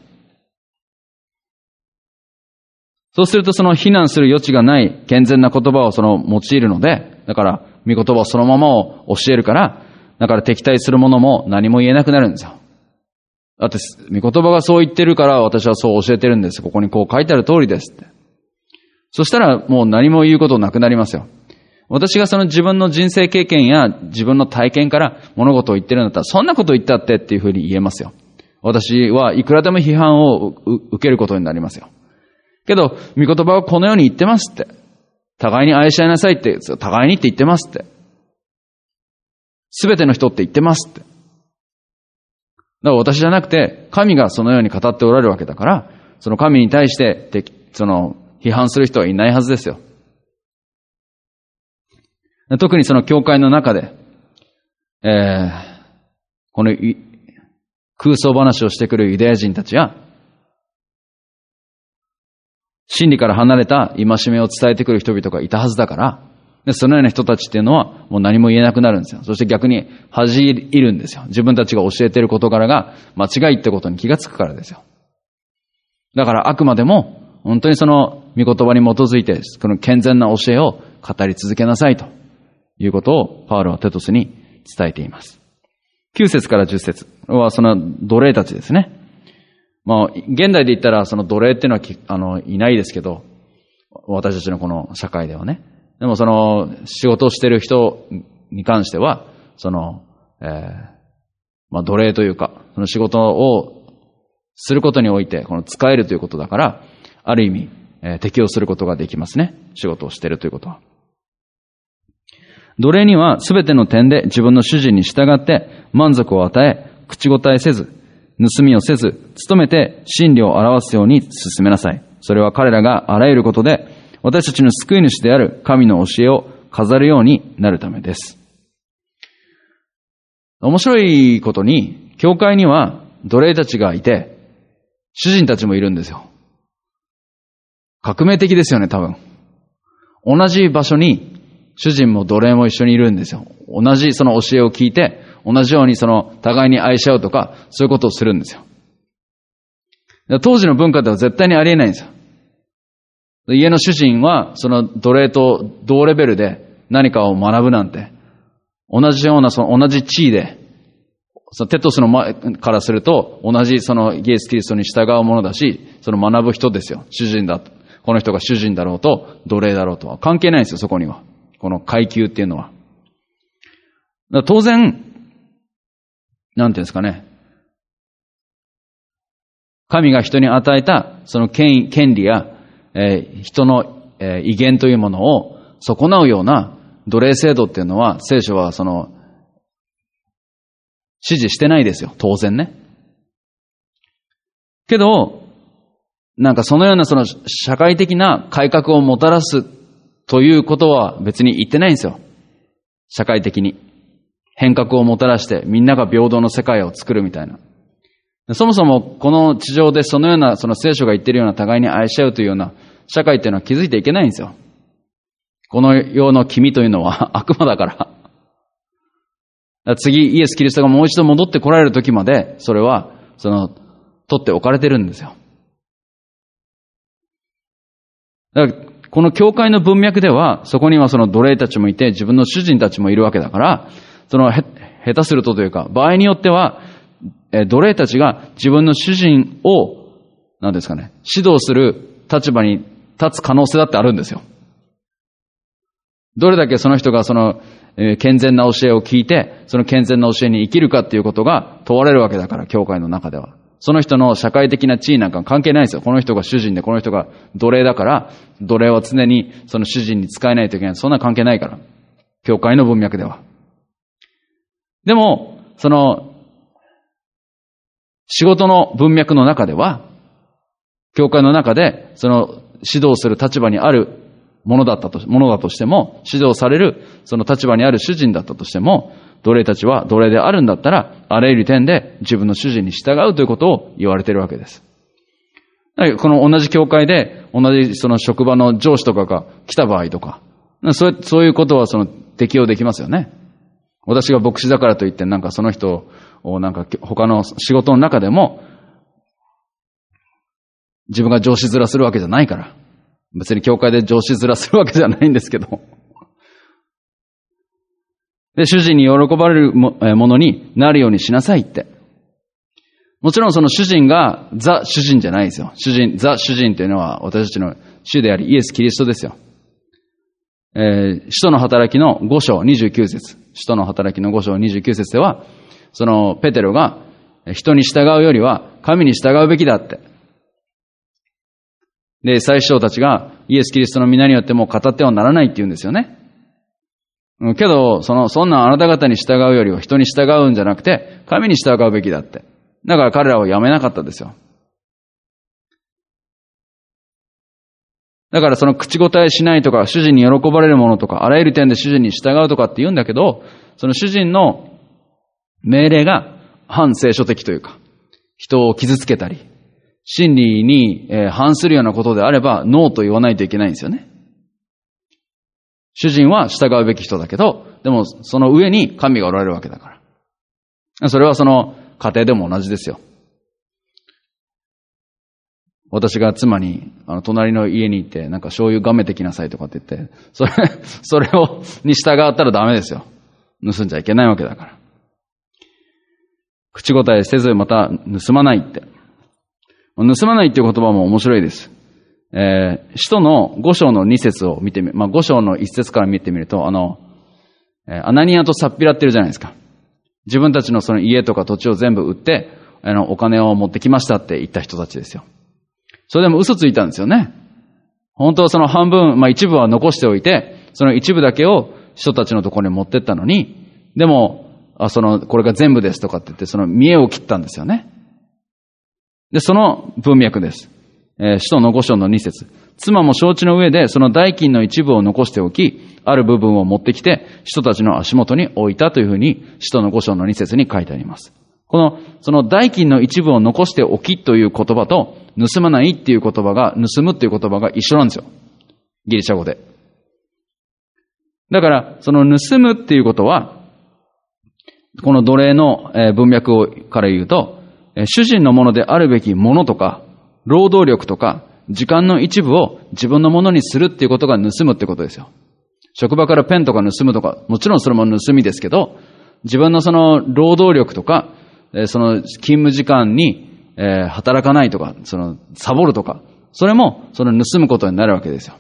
A: そうするとその非難する余地がない健全な言葉をその用いるので、だから御言葉をそのままを教えるから、だから敵対するものも何も言えなくなるんですよ。だって、御言葉がそう言ってるから私はそう教えてるんです。ここにこう書いてある通りですって。そしたらもう何も言うことなくなりますよ。私がその自分の人生経験や自分の体験から物事を言ってるんだったら、そんなこと言ったってっていうふうに言えますよ。私はいくらでも批判を受けることになりますよ。けど、御言葉はこのように言ってますって。互いに愛し合いなさいって、互いにって言ってますって。すべての人って言ってますって。だから私じゃなくて、神がそのように語っておられるわけだから、その神に対して、その、批判する人はいないはずですよ。特にその教会の中で、えー、この空想話をしてくるユダヤ人たちや、真理から離れた戒めを伝えてくる人々がいたはずだから、でそのような人たちっていうのはもう何も言えなくなるんですよ。そして逆に恥じるんですよ。自分たちが教えている事柄が間違いってことに気がつくからですよ。だからあくまでも本当にその御言葉に基づいてこの健全な教えを語り続けなさいということをパウロはテトスに伝えています。きゅう節からじゅっ節はその奴隷たちですね。まあ、現代で言ったらその奴隷っていうのはあのいないですけど、私たちのこの社会ではね。でもその仕事をしている人に関しては、その、えー、まあ奴隷というか、その仕事をすることにおいて、この使えるということだから、ある意味、えー、適用することができますね。仕事をしているということは。奴隷にはすべての点で自分の主人に従って満足を与え、口答えせず、盗みをせず、努めて真理を表すように進めなさい。それは彼らがあらゆることで、私たちの救い主である神の教えを飾るようになるためです。面白いことに、教会には奴隷たちがいて、主人たちもいるんですよ。革命的ですよね、多分。同じ場所に主人も奴隷も一緒にいるんですよ。同じその教えを聞いて、同じようにその互いに愛し合うとか、そういうことをするんですよ。当時の文化では絶対にありえないんですよ。家の主人はその奴隷と同レベルで何かを学ぶなんて、同じようなその同じ地位で、そのテトスの前からすると同じそのイエス・キリストに従うものだし、その学ぶ人ですよ。主人だと。この人が主人だろうと奴隷だろうとは関係ないんですよ、そこには。この階級っていうのは。だから当然、なんていうんですかね。神が人に与えたその権威、権利や、えー、人の、えー、威厳というものを損なうような奴隷制度っていうのは聖書はその指示してないですよ。当然ね。けど、なんかそのようなその社会的な改革をもたらすということは別に言ってないんですよ。社会的に。変革をもたらしてみんなが平等の世界を作るみたいな。そもそもこの地上でそのようなその聖書が言ってるような互いに愛し合うというような社会っていうのは築いていけないんですよ。この世の君というのは悪魔だから。だから次イエス・キリストがもう一度戻ってこられる時までそれはその取って置かれてるんですよ。だからこの教会の文脈ではそこにはその奴隷たちもいて自分の主人たちもいるわけだから、そのへ下手するとというか場合によっては奴隷たちが自分の主人を何ですかね指導する立場に立つ可能性だってあるんですよ。どれだけその人がその、えー、健全な教えを聞いてその健全な教えに生きるかっていうことが問われるわけだから、教会の中ではその人の社会的な地位なんか関係ないですよ。この人が主人でこの人が奴隷だから奴隷は常にその主人に仕えないといけない、そんな関係ないから、教会の文脈では。でもその仕事の文脈の中では、教会の中でその指導する立場にあるものだったと、ものだとしても、指導されるその立場にある主人だったとしても、奴隷たちは奴隷であるんだったら、あらゆる点で自分の主人に従うということを言われているわけです。この同じ教会で、同じその職場の上司とかが来た場合とか、そう、そういうことはその適用できますよね。私が牧師だからといってなんかその人をなんか他の仕事の中でも自分が上司面するわけじゃないから。別に教会で上司面するわけじゃないんですけど。で、主人に喜ばれるものになるようにしなさいって。もちろんその主人がザ主人じゃないですよ。主人、ザ主人というのは私たちの主でありイエス・キリストですよ。えー、使徒の働きのご章にじゅうきゅう節。使徒の働きのご章にじゅうきゅう節では、そのペテロが人に従うよりは神に従うべきだって。で、祭司長たちがイエス・キリストの皆によってもう語ってはならないって言うんですよね。けど、その、そんなあなた方に従うよりは人に従うんじゃなくて神に従うべきだって。だから彼らはやめなかったですよ。だからその口答えしないとか、主人に喜ばれるものとか、あらゆる点で主人に従うとかって言うんだけど、その主人の命令が反聖書的というか、人を傷つけたり、真理に反するようなことであれば、ノーと言わないといけないんですよね。主人は従うべき人だけど、でもその上に神がおられるわけだから。それはその家庭でも同じですよ。私が妻に、あの、隣の家に行って、なんか醤油がめてきなさいとかって言って、それ、それを、に従ったらダメですよ。盗んじゃいけないわけだから。口答えせず、また盗まないって。盗まないっていう言葉も面白いです。えー、使徒のご章のに節を見てみ、まあご章のいち節から見てみると、あの、えー、アナニアとサッピラっているじゃないですか。自分たちのその家とか土地を全部売って、あの、お金を持ってきましたって言った人たちですよ。それでも嘘ついたんですよね。本当はその半分、まあ一部は残しておいて、その一部だけを人たちのところに持ってったのに、でも、あ、その、これが全部ですとかって言って、その見栄を切ったんですよね。で、その文脈です。えー、使徒のご章のに節。妻も承知の上で、その代金の一部を残しておき、ある部分を持ってきて、人たちの足元に置いたというふうに、使徒のご章のに節に書いてあります。この、その代金の一部を残しておきという言葉と、盗まないっていう言葉が、盗むっていう言葉が一緒なんですよ。ギリシャ語で。 だから、その盗むっていうことは、この奴隷の文脈をから言うと、主人のものであるべきものとか、労働力とか、時間の一部を自分のものにするっていうことが盗むってことですよ。職場からペンとか盗むとか、もちろんそれも盗みですけど、自分のその労働力とか、その勤務時間に働かないとか、そのサボるとか、それもその盗むことになるわけですよ。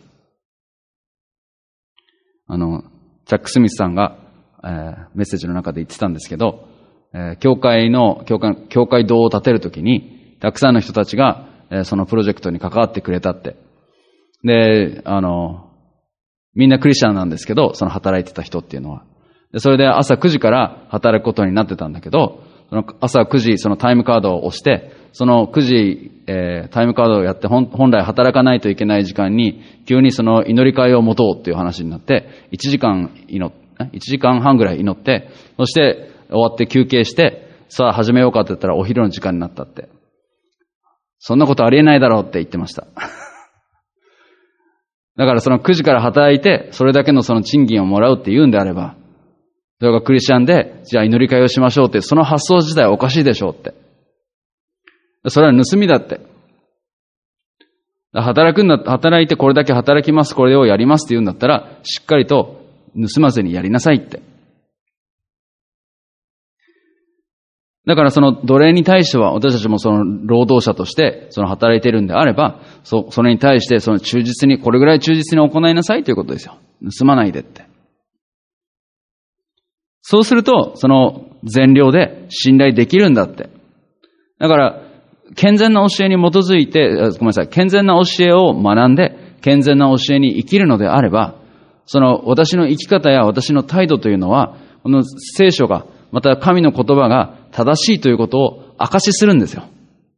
A: あの、チャック・スミスさんが、えー、メッセージの中で言ってたんですけど、えー、教会の、教会、教会堂を建てるときに、たくさんの人たちが、えー、そのプロジェクトに関わってくれたって。で、あの、みんなクリスチャンなんですけど、その働いてた人っていうのは。で、それで朝くじから働くことになってたんだけど、その朝くじ、そのタイムカードを押して、そのくじ、えー、タイムカードをやって本、本来働かないといけない時間に、急にその祈り会を持とうっていう話になって、いちじかん祈って、いちじかんはんぐらい祈って、そして終わって休憩して、さあ始めようかって言ったらお昼の時間になったって。そんなことありえないだろうって言ってました。だからそのくじから働いて、それだけのその賃金をもらうって言うんであれば、それがクリスチャンで、じゃあ祈り会をしましょうって、その発想自体はおかしいでしょうって。それは盗みだって。働くんだ、働いてこれだけ働きます、これをやりますって言うんだったら、しっかりと盗まずにやりなさいって。だからその奴隷に対しては、私たちもその労働者としてその働いているんであれば、そ、それに対してその忠実に、これぐらい忠実に行いなさいということですよ。盗まないでって。そうすると、その善良で信頼できるんだって。だから、健全な教えに基づいて、ごめんなさい、健全な教えを学んで、健全な教えに生きるのであれば、その私の生き方や私の態度というのは、この聖書が、また神の言葉が正しいということを証しするんですよ。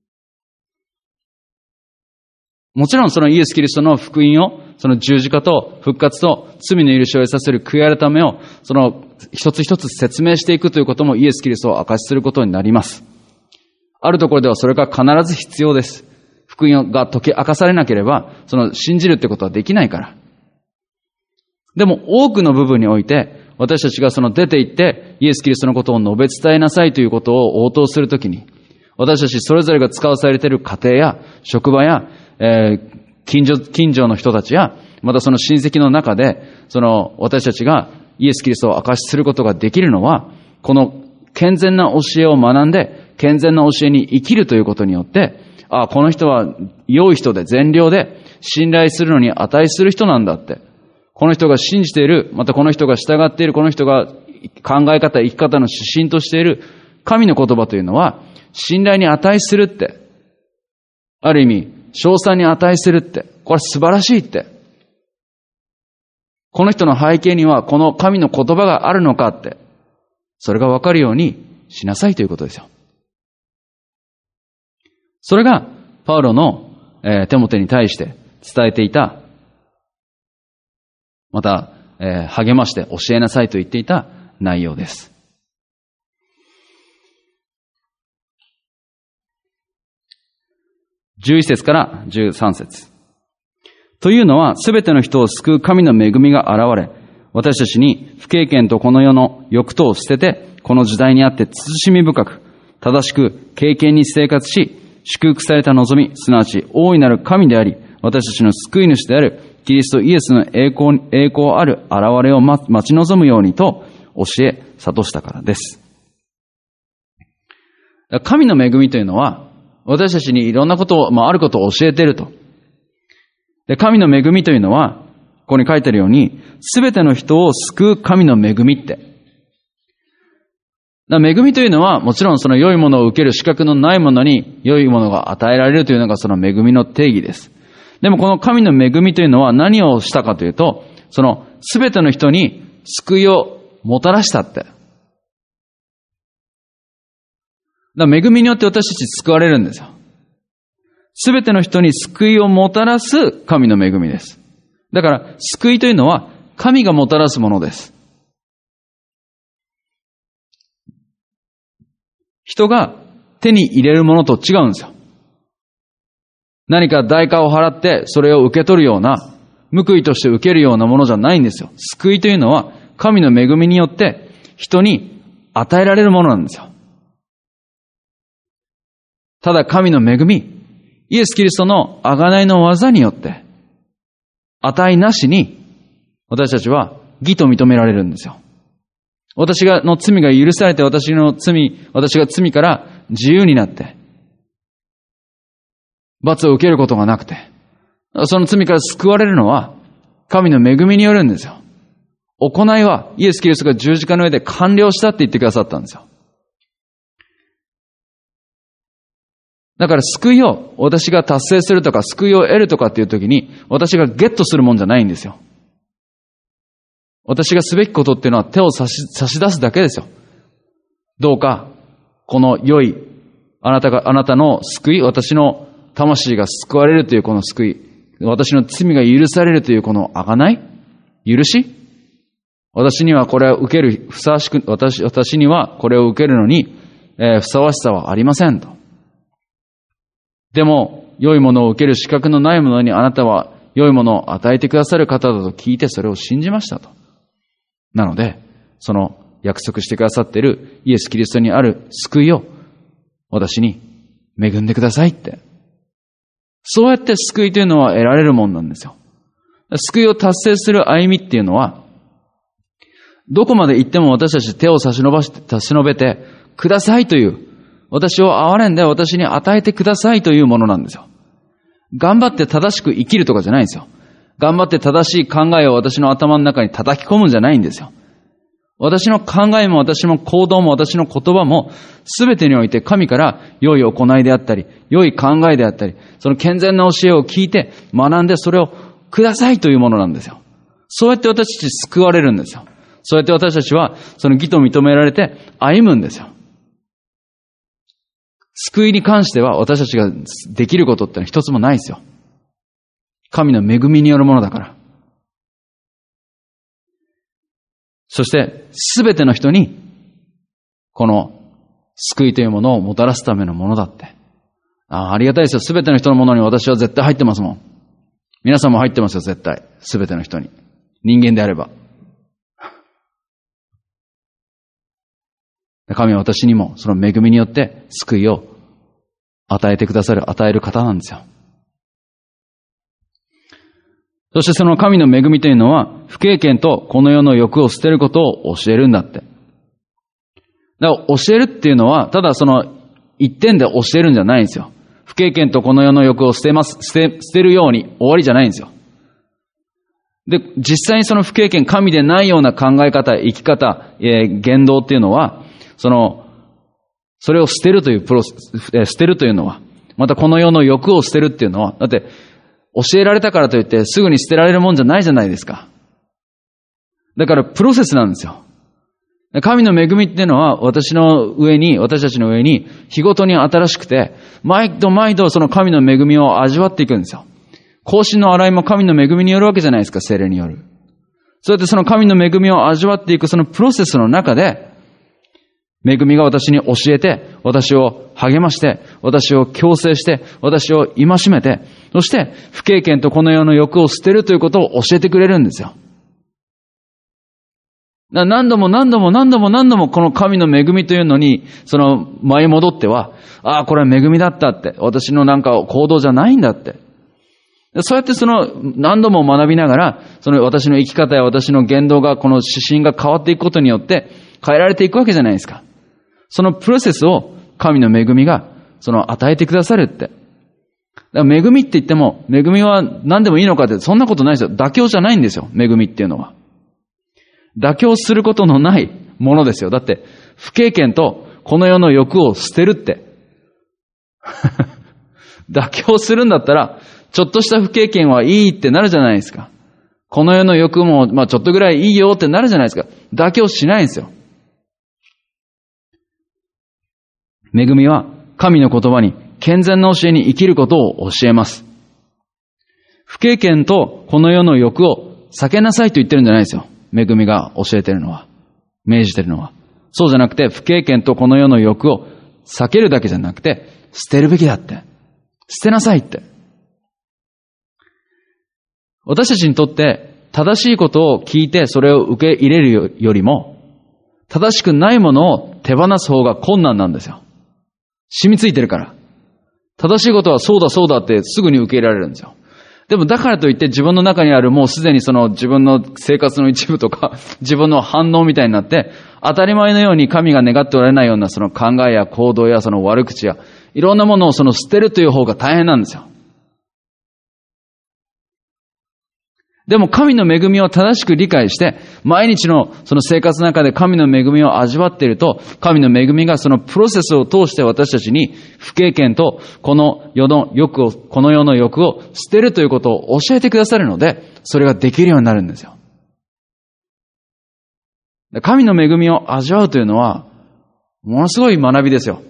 A: もちろんそのイエス・キリストの福音を、その十字架と復活と罪の許しを得させる悔い改めを、その一つ一つ説明していくということもイエス・キリストを証しすることになります。あるところではそれが必ず必要です。福音が解き明かされなければ、その信じるってことはできないから。でも多くの部分において、私たちがその出て行ってイエス・キリストのことを述べ伝えなさいということを応答するときに、私たちそれぞれが使わされている家庭や職場や、えー、近所、近所の人たちや、またその親戚の中で、その私たちがイエス・キリストを証しすることができるのは、この健全な教えを学んで、健全な教えに生きるということによって、ああ、この人は良い人で善良で信頼するのに値する人なんだって。この人が信じている、またこの人が従っている、この人が考え方、生き方の指針としている神の言葉というのは、信頼に値するって。ある意味、称賛に値するって。これ素晴らしいって。この人の背景にはこの神の言葉があるのかって。それがわかるようにしなさいということですよ。それが、パウロの、えー、テモテに対して伝えていた、また、えー、励まして教えなさいと言っていた内容です。じゅういっ節からじゅうさん節。というのは、すべての人を救う神の恵みが現れ、私たちに不経験とこの世の欲とを捨てて、この時代にあって慎み深く、正しく経験に生活し、祝福された望み、すなわち大いなる神であり、私たちの救い主であるキリストイエスの栄光、栄光ある現れを待ち望むようにと教え、諭したからです。神の恵みというのは、私たちにいろんなことを、まあ、あることを教えていると。で、神の恵みというのは、ここに書いてあるように、すべての人を救う神の恵みって。だ恵みというのは、もちろんその良いものを受ける資格のないものに良いものが与えられるというのがその恵みの定義です。でもこの神の恵みというのは何をしたかというと、そのすべての人に救いをもたらしたって。だ恵みによって私たち救われるんですよ。すべての人に救いをもたらす神の恵みです。だから救いというのは神がもたらすものです。人が手に入れるものと違うんですよ。何か代価を払ってそれを受け取るような、 報いとして受けるようなものじゃないんですよ。救いというのは、神の恵みによって人に与えられるものなんですよ。ただ神の恵み、イエス・キリストの贖いの技によって、値なしに私たちは義と認められるんですよ。私がの罪が許されて、私の罪、私が罪から自由になって、罰を受けることがなくて、その罪から救われるのは神の恵みによるんですよ。行いはイエス・キリストが十字架の上で完了したって言ってくださったんですよ。だから救いを私が達成するとか救いを得るとかっていう時に私がゲットするもんじゃないんですよ。私がすべきことっていうのは手を差し、差し出すだけですよ。どうかこの良いあなたが、あなたの救い、私の魂が救われるというこの救い、私の罪が許されるというこの贖い、許し、私にはこれを受ける、ふさわしく、私、私にはこれを受けるのに、えー、ふさわしさはありませんと。でも、良いものを受ける資格のないものにあなたは良いものを与えてくださる方だと聞いてそれを信じましたと。なので、その約束してくださっているイエス・キリストにある救いを私に恵んでくださいって。そうやって救いというのは得られるもんなんですよ。救いを達成する歩みっていうのは、どこまで行っても私たち手を差し伸ばして、差し伸べてくださいという、私を憐れんで私に与えてくださいというものなんですよ。頑張って正しく生きるとかじゃないんですよ。頑張って正しい考えを私の頭の中に叩き込むんじゃないんですよ。私の考えも私の行動も私の言葉も全てにおいて神から良い行いであったり、良い考えであったり、その健全な教えを聞いて学んでそれをくださいというものなんですよ。そうやって私たち救われるんですよ。そうやって私たちはその義と認められて歩むんですよ。救いに関しては私たちができることってのは一つもないですよ。神の恵みによるものだから。そしてすべての人にこの救いというものをもたらすためのものだって。ああ、ありがたいですよ。すべての人のものに私は絶対入ってますもん。皆さんも入ってますよ、絶対。すべての人に。人間であれば。神は私にもその恵みによって救いを与えてくださる、与える方なんですよ。そしてその神の恵みというのは不経験とこの世の欲を捨てることを教えるんだって。だから教えるっていうのはただその一点で教えるんじゃないんですよ。不経験とこの世の欲を捨てます、捨て、捨てるように終わりじゃないんですよ。で、実際にその不経験、神でないような考え方、生き方、えー、言動っていうのはその、それを捨てるというプロセス、捨てるというのは、またこの世の欲を捨てるっていうのは、だって教えられたからといってすぐに捨てられるもんじゃないじゃないですか。だからプロセスなんですよ。神の恵みっていうのは私の上に、私たちの上に日ごとに新しくて、毎度毎度その神の恵みを味わっていくんですよ。更新の洗いも神の恵みによるわけじゃないですか、聖霊による。そうやってその神の恵みを味わっていくそのプロセスの中で、恵みが私に教えて、私を励まして、私を強制して、私を戒めて、そして不経験とこの世の欲を捨てるということを教えてくれるんですよ。何度も何度も何度も何度もこの神の恵みというのに、その舞い戻っては、ああ、これは恵みだったって、私のなんか行動じゃないんだって。そうやってその何度も学びながら、その私の生き方や私の言動が、この指針が変わっていくことによって変えられていくわけじゃないですか。そのプロセスを神の恵みがその与えてくださるって。だから恵みって言っても、恵みは何でもいいのかって、そんなことないですよ。妥協じゃないんですよ、恵みっていうのは。妥協することのないものですよ。だって、不経験とこの世の欲を捨てるって。妥協するんだったら、ちょっとした不経験はいいってなるじゃないですか。この世の欲も、まあちょっとぐらいいいよってなるじゃないですか。妥協しないんですよ。恵みは神の言葉に健全な教えに生きることを教えます。不経験とこの世の欲を避けなさいと言ってるんじゃないですよ。恵みが教えてるのは。命じてるのは。そうじゃなくて、不経験とこの世の欲を避けるだけじゃなくて、捨てるべきだって。捨てなさいって。 私たちにとって正しいことを聞いてそれを受け入れるよりも、正しくないものを手放す方が困難なんですよ。染みついてるから。正しいことはそうだそうだってすぐに受け入れられるんですよ。でもだからといって自分の中にあるもうすでにその自分の生活の一部とか自分の反応みたいになって当たり前のように神が願っておられないようなその考えや行動やその悪口やいろんなものをその捨てるという方が大変なんですよ。でも神の恵みを正しく理解して、毎日のその生活の中で神の恵みを味わっていると、神の恵みがそのプロセスを通して私たちに不経験とこの世の欲を、この世の欲を捨てるということを教えてくださるので、それができるようになるんですよ。神の恵みを味わうというのは、ものすごい学びですよ。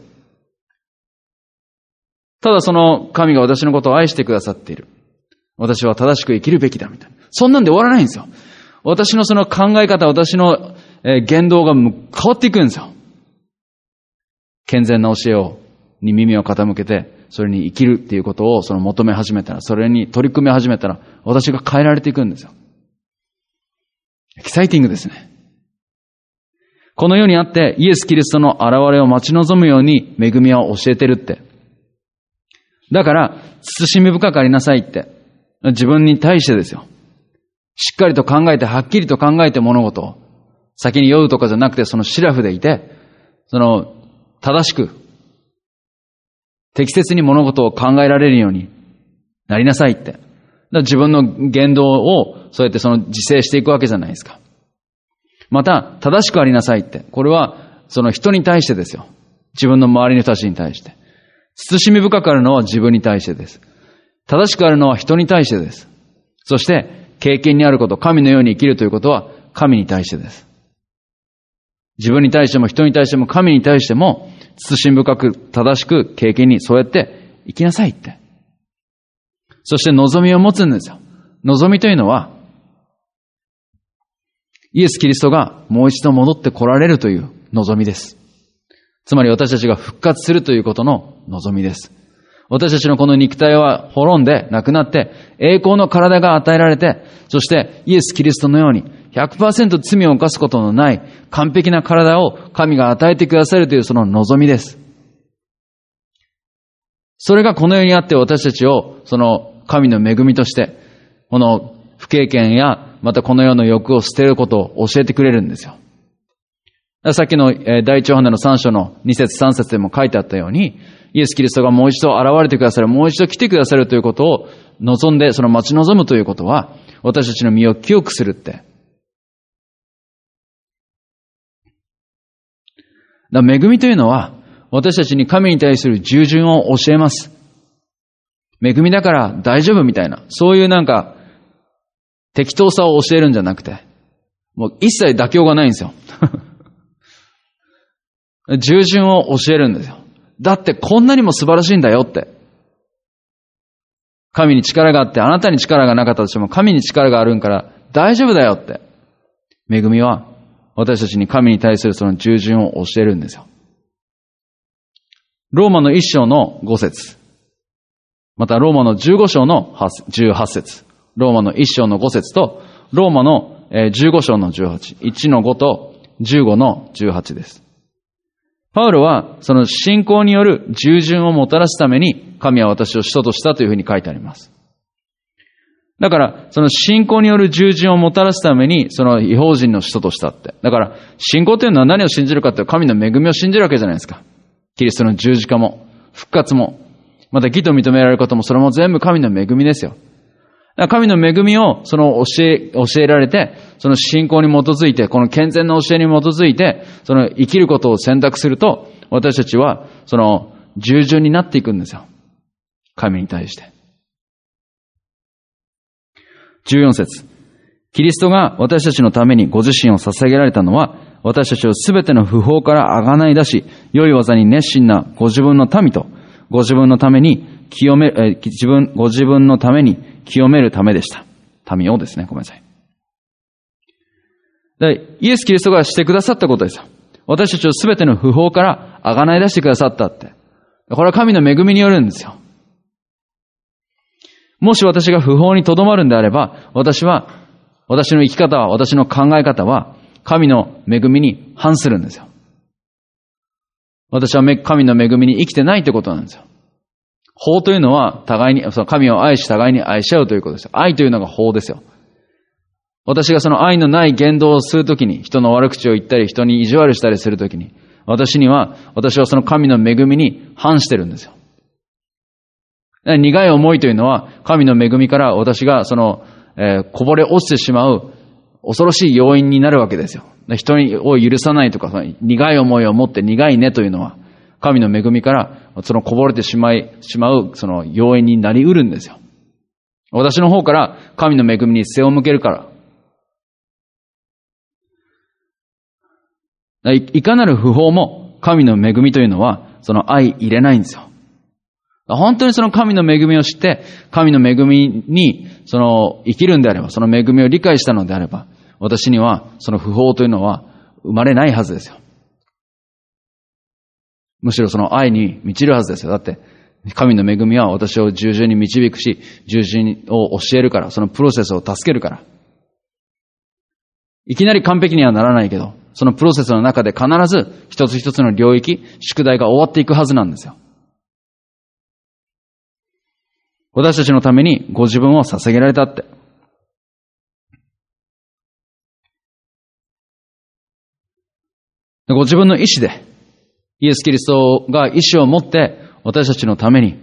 A: ただその神が私のことを愛してくださっている。私は正しく生きるべきだみたいな。そんなんで終わらないんですよ。私のその考え方、私の言動が変わっていくんですよ。健全な教えをに耳を傾けて、それに生きるっていうことをその求め始めたら、それに取り組み始めたら、私が変えられていくんですよ。エキサイティングですね。この世にあってイエス・キリストの現れを待ち望むように恵みを教えてるって。だから、慎み深くありなさいって。自分に対してですよ。しっかりと考えて、はっきりと考えて物事を、先に酔うとかじゃなくて、そのシラフでいて、その、正しく、適切に物事を考えられるようになりなさいって。だから自分の言動を、そうやってその自制していくわけじゃないですか。また、正しくありなさいって。これは、その人に対してですよ。自分の周りの人たちに対して。慎み深くあるのは自分に対してです。正しくあるのは人に対してです。そして、経験にあること、神のように生きるということは神に対してです。自分に対しても人に対しても神に対しても、慎み深く正しく経験にそうやって生きなさいって。そして望みを持つんですよ。望みというのは、イエス・キリストがもう一度戻って来られるという望みです。つまり私たちが復活するということの望みです。私たちのこの肉体は滅んでなくなって、栄光の体が与えられて、そしてイエス・キリストのように ひゃくパーセント 罪を犯すことのない完璧な体を神が与えてくださるというその望みです。それがこの世にあって私たちをその神の恵みとして、この不経験やまたこの世の欲を捨てることを教えてくれるんですよ。さっきの第一ヨハネのさん章のに節さん節でも書いてあったように、イエス・キリストがもう一度現れてくださる、もう一度来てくださるということを望んで、その待ち望むということは、私たちの身を清くするって。だから恵みというのは、私たちに神に対する従順を教えます。恵みだから大丈夫みたいな、そういうなんか、適当さを教えるんじゃなくて、もう一切妥協がないんですよ。従順を教えるんですよ。だってこんなにも素晴らしいんだよって。神に力があって、あなたに力がなかったとしても神に力があるんから大丈夫だよって。恵みは私たちに神に対するその従順を教えるんですよ。ローマのいっ章のご節。またローマのじゅうご章のじゅうはち節。ローマのいっ章のご節と、ローマのじゅうご章のじゅうはち。いちのごとじゅうごのじゅうはちです。パウロはその信仰による従順をもたらすために神は私を使徒としたというふうに書いてあります。だからその信仰による従順をもたらすためにその異邦人の使徒としたって。だから信仰というのは何を信じるかというと神の恵みを信じるわけじゃないですか。キリストの十字架も復活もまた義と認められることもそれも全部神の恵みですよ。神の恵みをその教え、教えられて、その信仰に基づいて、この健全な教えに基づいて、その生きることを選択すると、私たちはその従順になっていくんですよ。神に対して。じゅうよん節。キリストが私たちのためにご自身を捧げられたのは、私たちをすべての不法から贖い出し、良い技に熱心なご自分の民と、ご自分のために清め、え自分、ご自分のために清めるためでした。民をですね、ごめんなさい。で、イエス・キリストがしてくださったことですよ。私たちをすべての不法から贖い出してくださったって。これは神の恵みによるんですよ。 もし私が不法にとどまるんであれば、私は、私の生き方は、私の考え方は、神の恵みに反するんですよ。私は神の恵みに生きてないということなんですよ。法というのは、互いに、その神を愛し、互いに愛し合うということですよ。愛というのが法ですよ。私がその愛のない言動をするときに、人の悪口を言ったり、人に意地悪したりするときに、私には、私はその神の恵みに反してるんですよ。苦い思いというのは、神の恵みから私がその、えー、こぼれ落ちてしまう恐ろしい要因になるわけですよ。人を許さないとか、苦い思いを持って苦いねというのは、神の恵みからそのこぼれてしまい、しまうその要因になり得るんですよ。私の方から神の恵みに背を向けるから。い, いかなる不法も神の恵みというのは、その愛入れないんですよ。本当にその神の恵みを知って、神の恵みにその生きるんであれば、その恵みを理解したのであれば、私にはその不法というのは生まれないはずですよ。むしろその愛に満ちるはずですよ。だって、神の恵みは私を従順に導くし、従順を教えるから、そのプロセスを助けるから。いきなり完璧にはならないけど、そのプロセスの中で必ず一つ一つの領域、宿題が終わっていくはずなんですよ。私たちのためにご自分を捧げられたって。ご自分の意志で、イエス・キリストが意志を持って私たちのために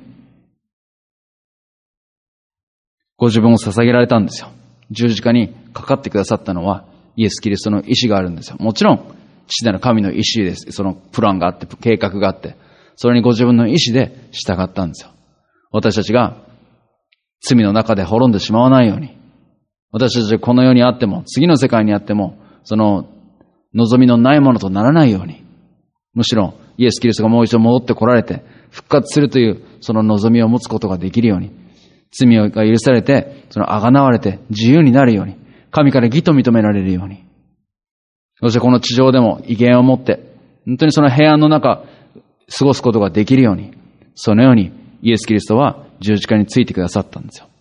A: ご自分を捧げられたんですよ。十字架にかかってくださったのはイエス・キリストの意志があるんですよ。もちろん父なる神の意志です。そのプランがあって、計画があって、それにご自分の意志で従ったんですよ。私たちが罪の中で滅んでしまわないように、私たちがこの世にあっても、次の世界にあっても、その望みのないものとならないように、むしろイエス・キリストがもう一度戻って来られて、復活するというその望みを持つことができるように、罪が許されて、その贖われて自由になるように、神から義と認められるように、そしてこの地上でも威厳を持って、本当にその平安の中、過ごすことができるように、そのようにイエス・キリストは十字架についてくださったんですよ。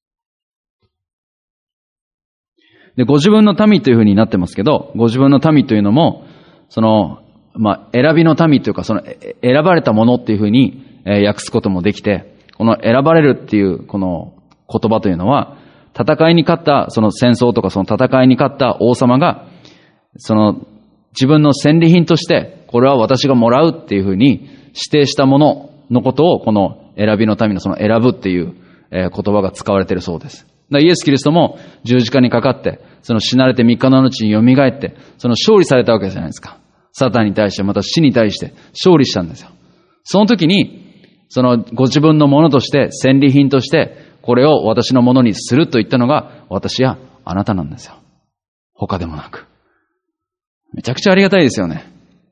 A: で、ご自分の民というふうになってますけど、ご自分の民というのも、その、まあ、選びの民というか、その、選ばれたものっていうふうに、えー、訳すこともできて、この選ばれるっていう、この言葉というのは、戦いに勝った、その戦争とかその戦いに勝った王様が、その、自分の戦利品として、これは私がもらうっていうふうに指定したもののことを、この選びの民のその選ぶっていう、えー、言葉が使われているそうです。イエス・キリストも十字架にかかって、その死なれて三日の後に蘇って、その勝利されたわけじゃないですか。サタンに対して、また死に対して勝利したんですよ。その時に、そのご自分のものとして、戦利品として、これを私のものにすると言ったのが、私やあなたなんですよ。他でもなく。めちゃくちゃありがたいですよね。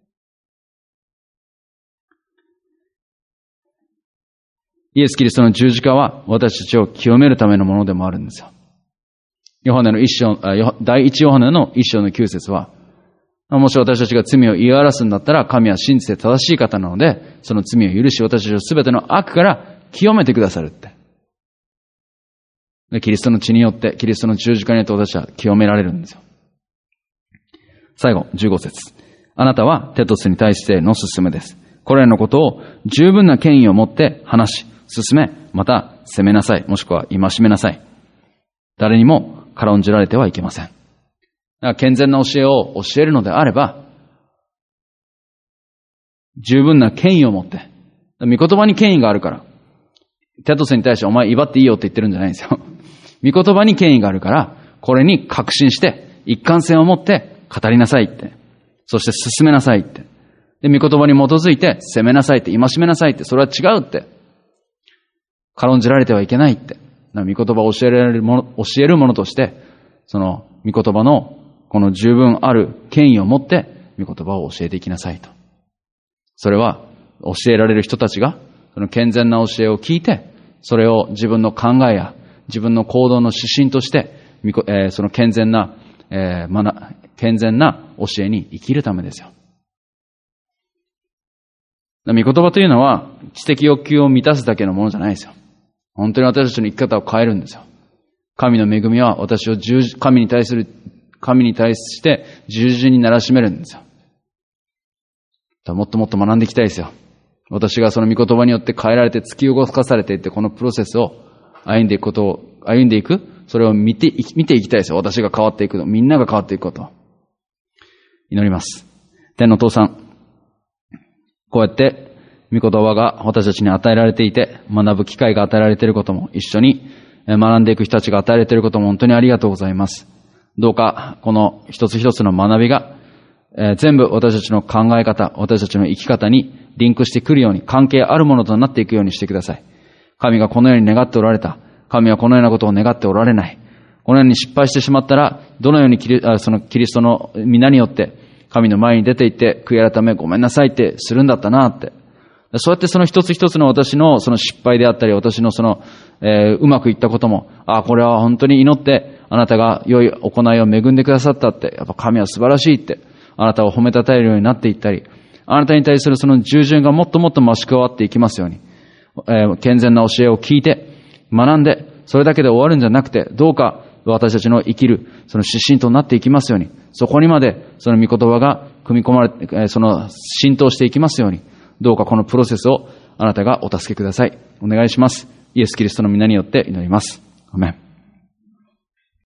A: イエス・キリストの十字架は私たちを清めるためのものでもあるんですよ。ヨハネの一章、第一ヨハネの一章の九節は、もし私たちが罪を言い表すんだったら、神は真実で正しい方なので、その罪を許し、私たちをすべての悪から清めてくださるって。でキリストの血によって、キリストの十字架によって私は清められるんですよ。最後、じゅうご節。あなたはテトスに対しての勧めです。これらのことを十分な権威を持って話し、進め、また責めなさい。もしくは戒めなさい。誰にも軽んじられてはいけません。だから健全な教えを教えるのであれば、十分な権威を持って、御言葉に権威があるから、テトスに対してお前威張っていいよって言ってるんじゃないんですよ。御言葉に権威があるから、これに確信して、一貫性を持って語りなさいって。そして進めなさいって。で、御言葉に基づいて責めなさいって、戒めなさいって、それは違うって。軽んじられてはいけないって。御言葉を教えられるもの、教えるものとして、その御言葉のこの十分ある権威を持って、御言葉を教えていきなさいと。それは教えられる人たちが、その健全な教えを聞いて、それを自分の考えや自分の行動の指針として、えー、その健全な、えー、まな、健全な教えに生きるためですよ。御言葉というのは知的欲求を満たすだけのものじゃないですよ。 本当に私たちの生き方を変えるんですよ。神の恵みは私を十字、神に対する、神に対して十字にならしめるんですよ。もっともっと学んでいきたいですよ。私がその御言葉によって変えられて突き動かされていって、このプロセスを歩んでいくことを、歩んでいく、それを見て、見ていきたいですよ。私が変わっていくの。みんなが変わっていくことを。祈ります。天のお父さん、こうやって、御言葉が私たちに与えられていて、学ぶ機会が与えられていることも、一緒に学んでいく人たちが与えられていることも本当にありがとうございます。どうか、この一つ一つの学びが、えー、全部私たちの考え方、私たちの生き方にリンクしてくるように、関係あるものとなっていくようにしてください。神がこのように願っておられた。神はこのようなことを願っておられない。このように失敗してしまったら、どのようにキリ、そのキリストの皆によって、神の前に出て行って、悔い改めごめんなさいってするんだったなって。そうやってその一つ一つの私のその失敗であったり、私のその、えー、うまくいったことも、ああ、これは本当に祈って、あなたが良い行いを恵んでくださったって、やっぱ神は素晴らしいって、あなたを褒めたたえるようになっていったり、あなたに対するその従順がもっともっと増し加わっていきますように、えー、健全な教えを聞いて、学んで、それだけで終わるんじゃなくて、どうか私たちの生きる、その指針となっていきますように、そこにまでその御言葉が組み込まれて、その浸透していきますように、どうかこのプロセスをあなたがお助けください。お願いします。イエス・キリストの皆によって祈ります。アメン。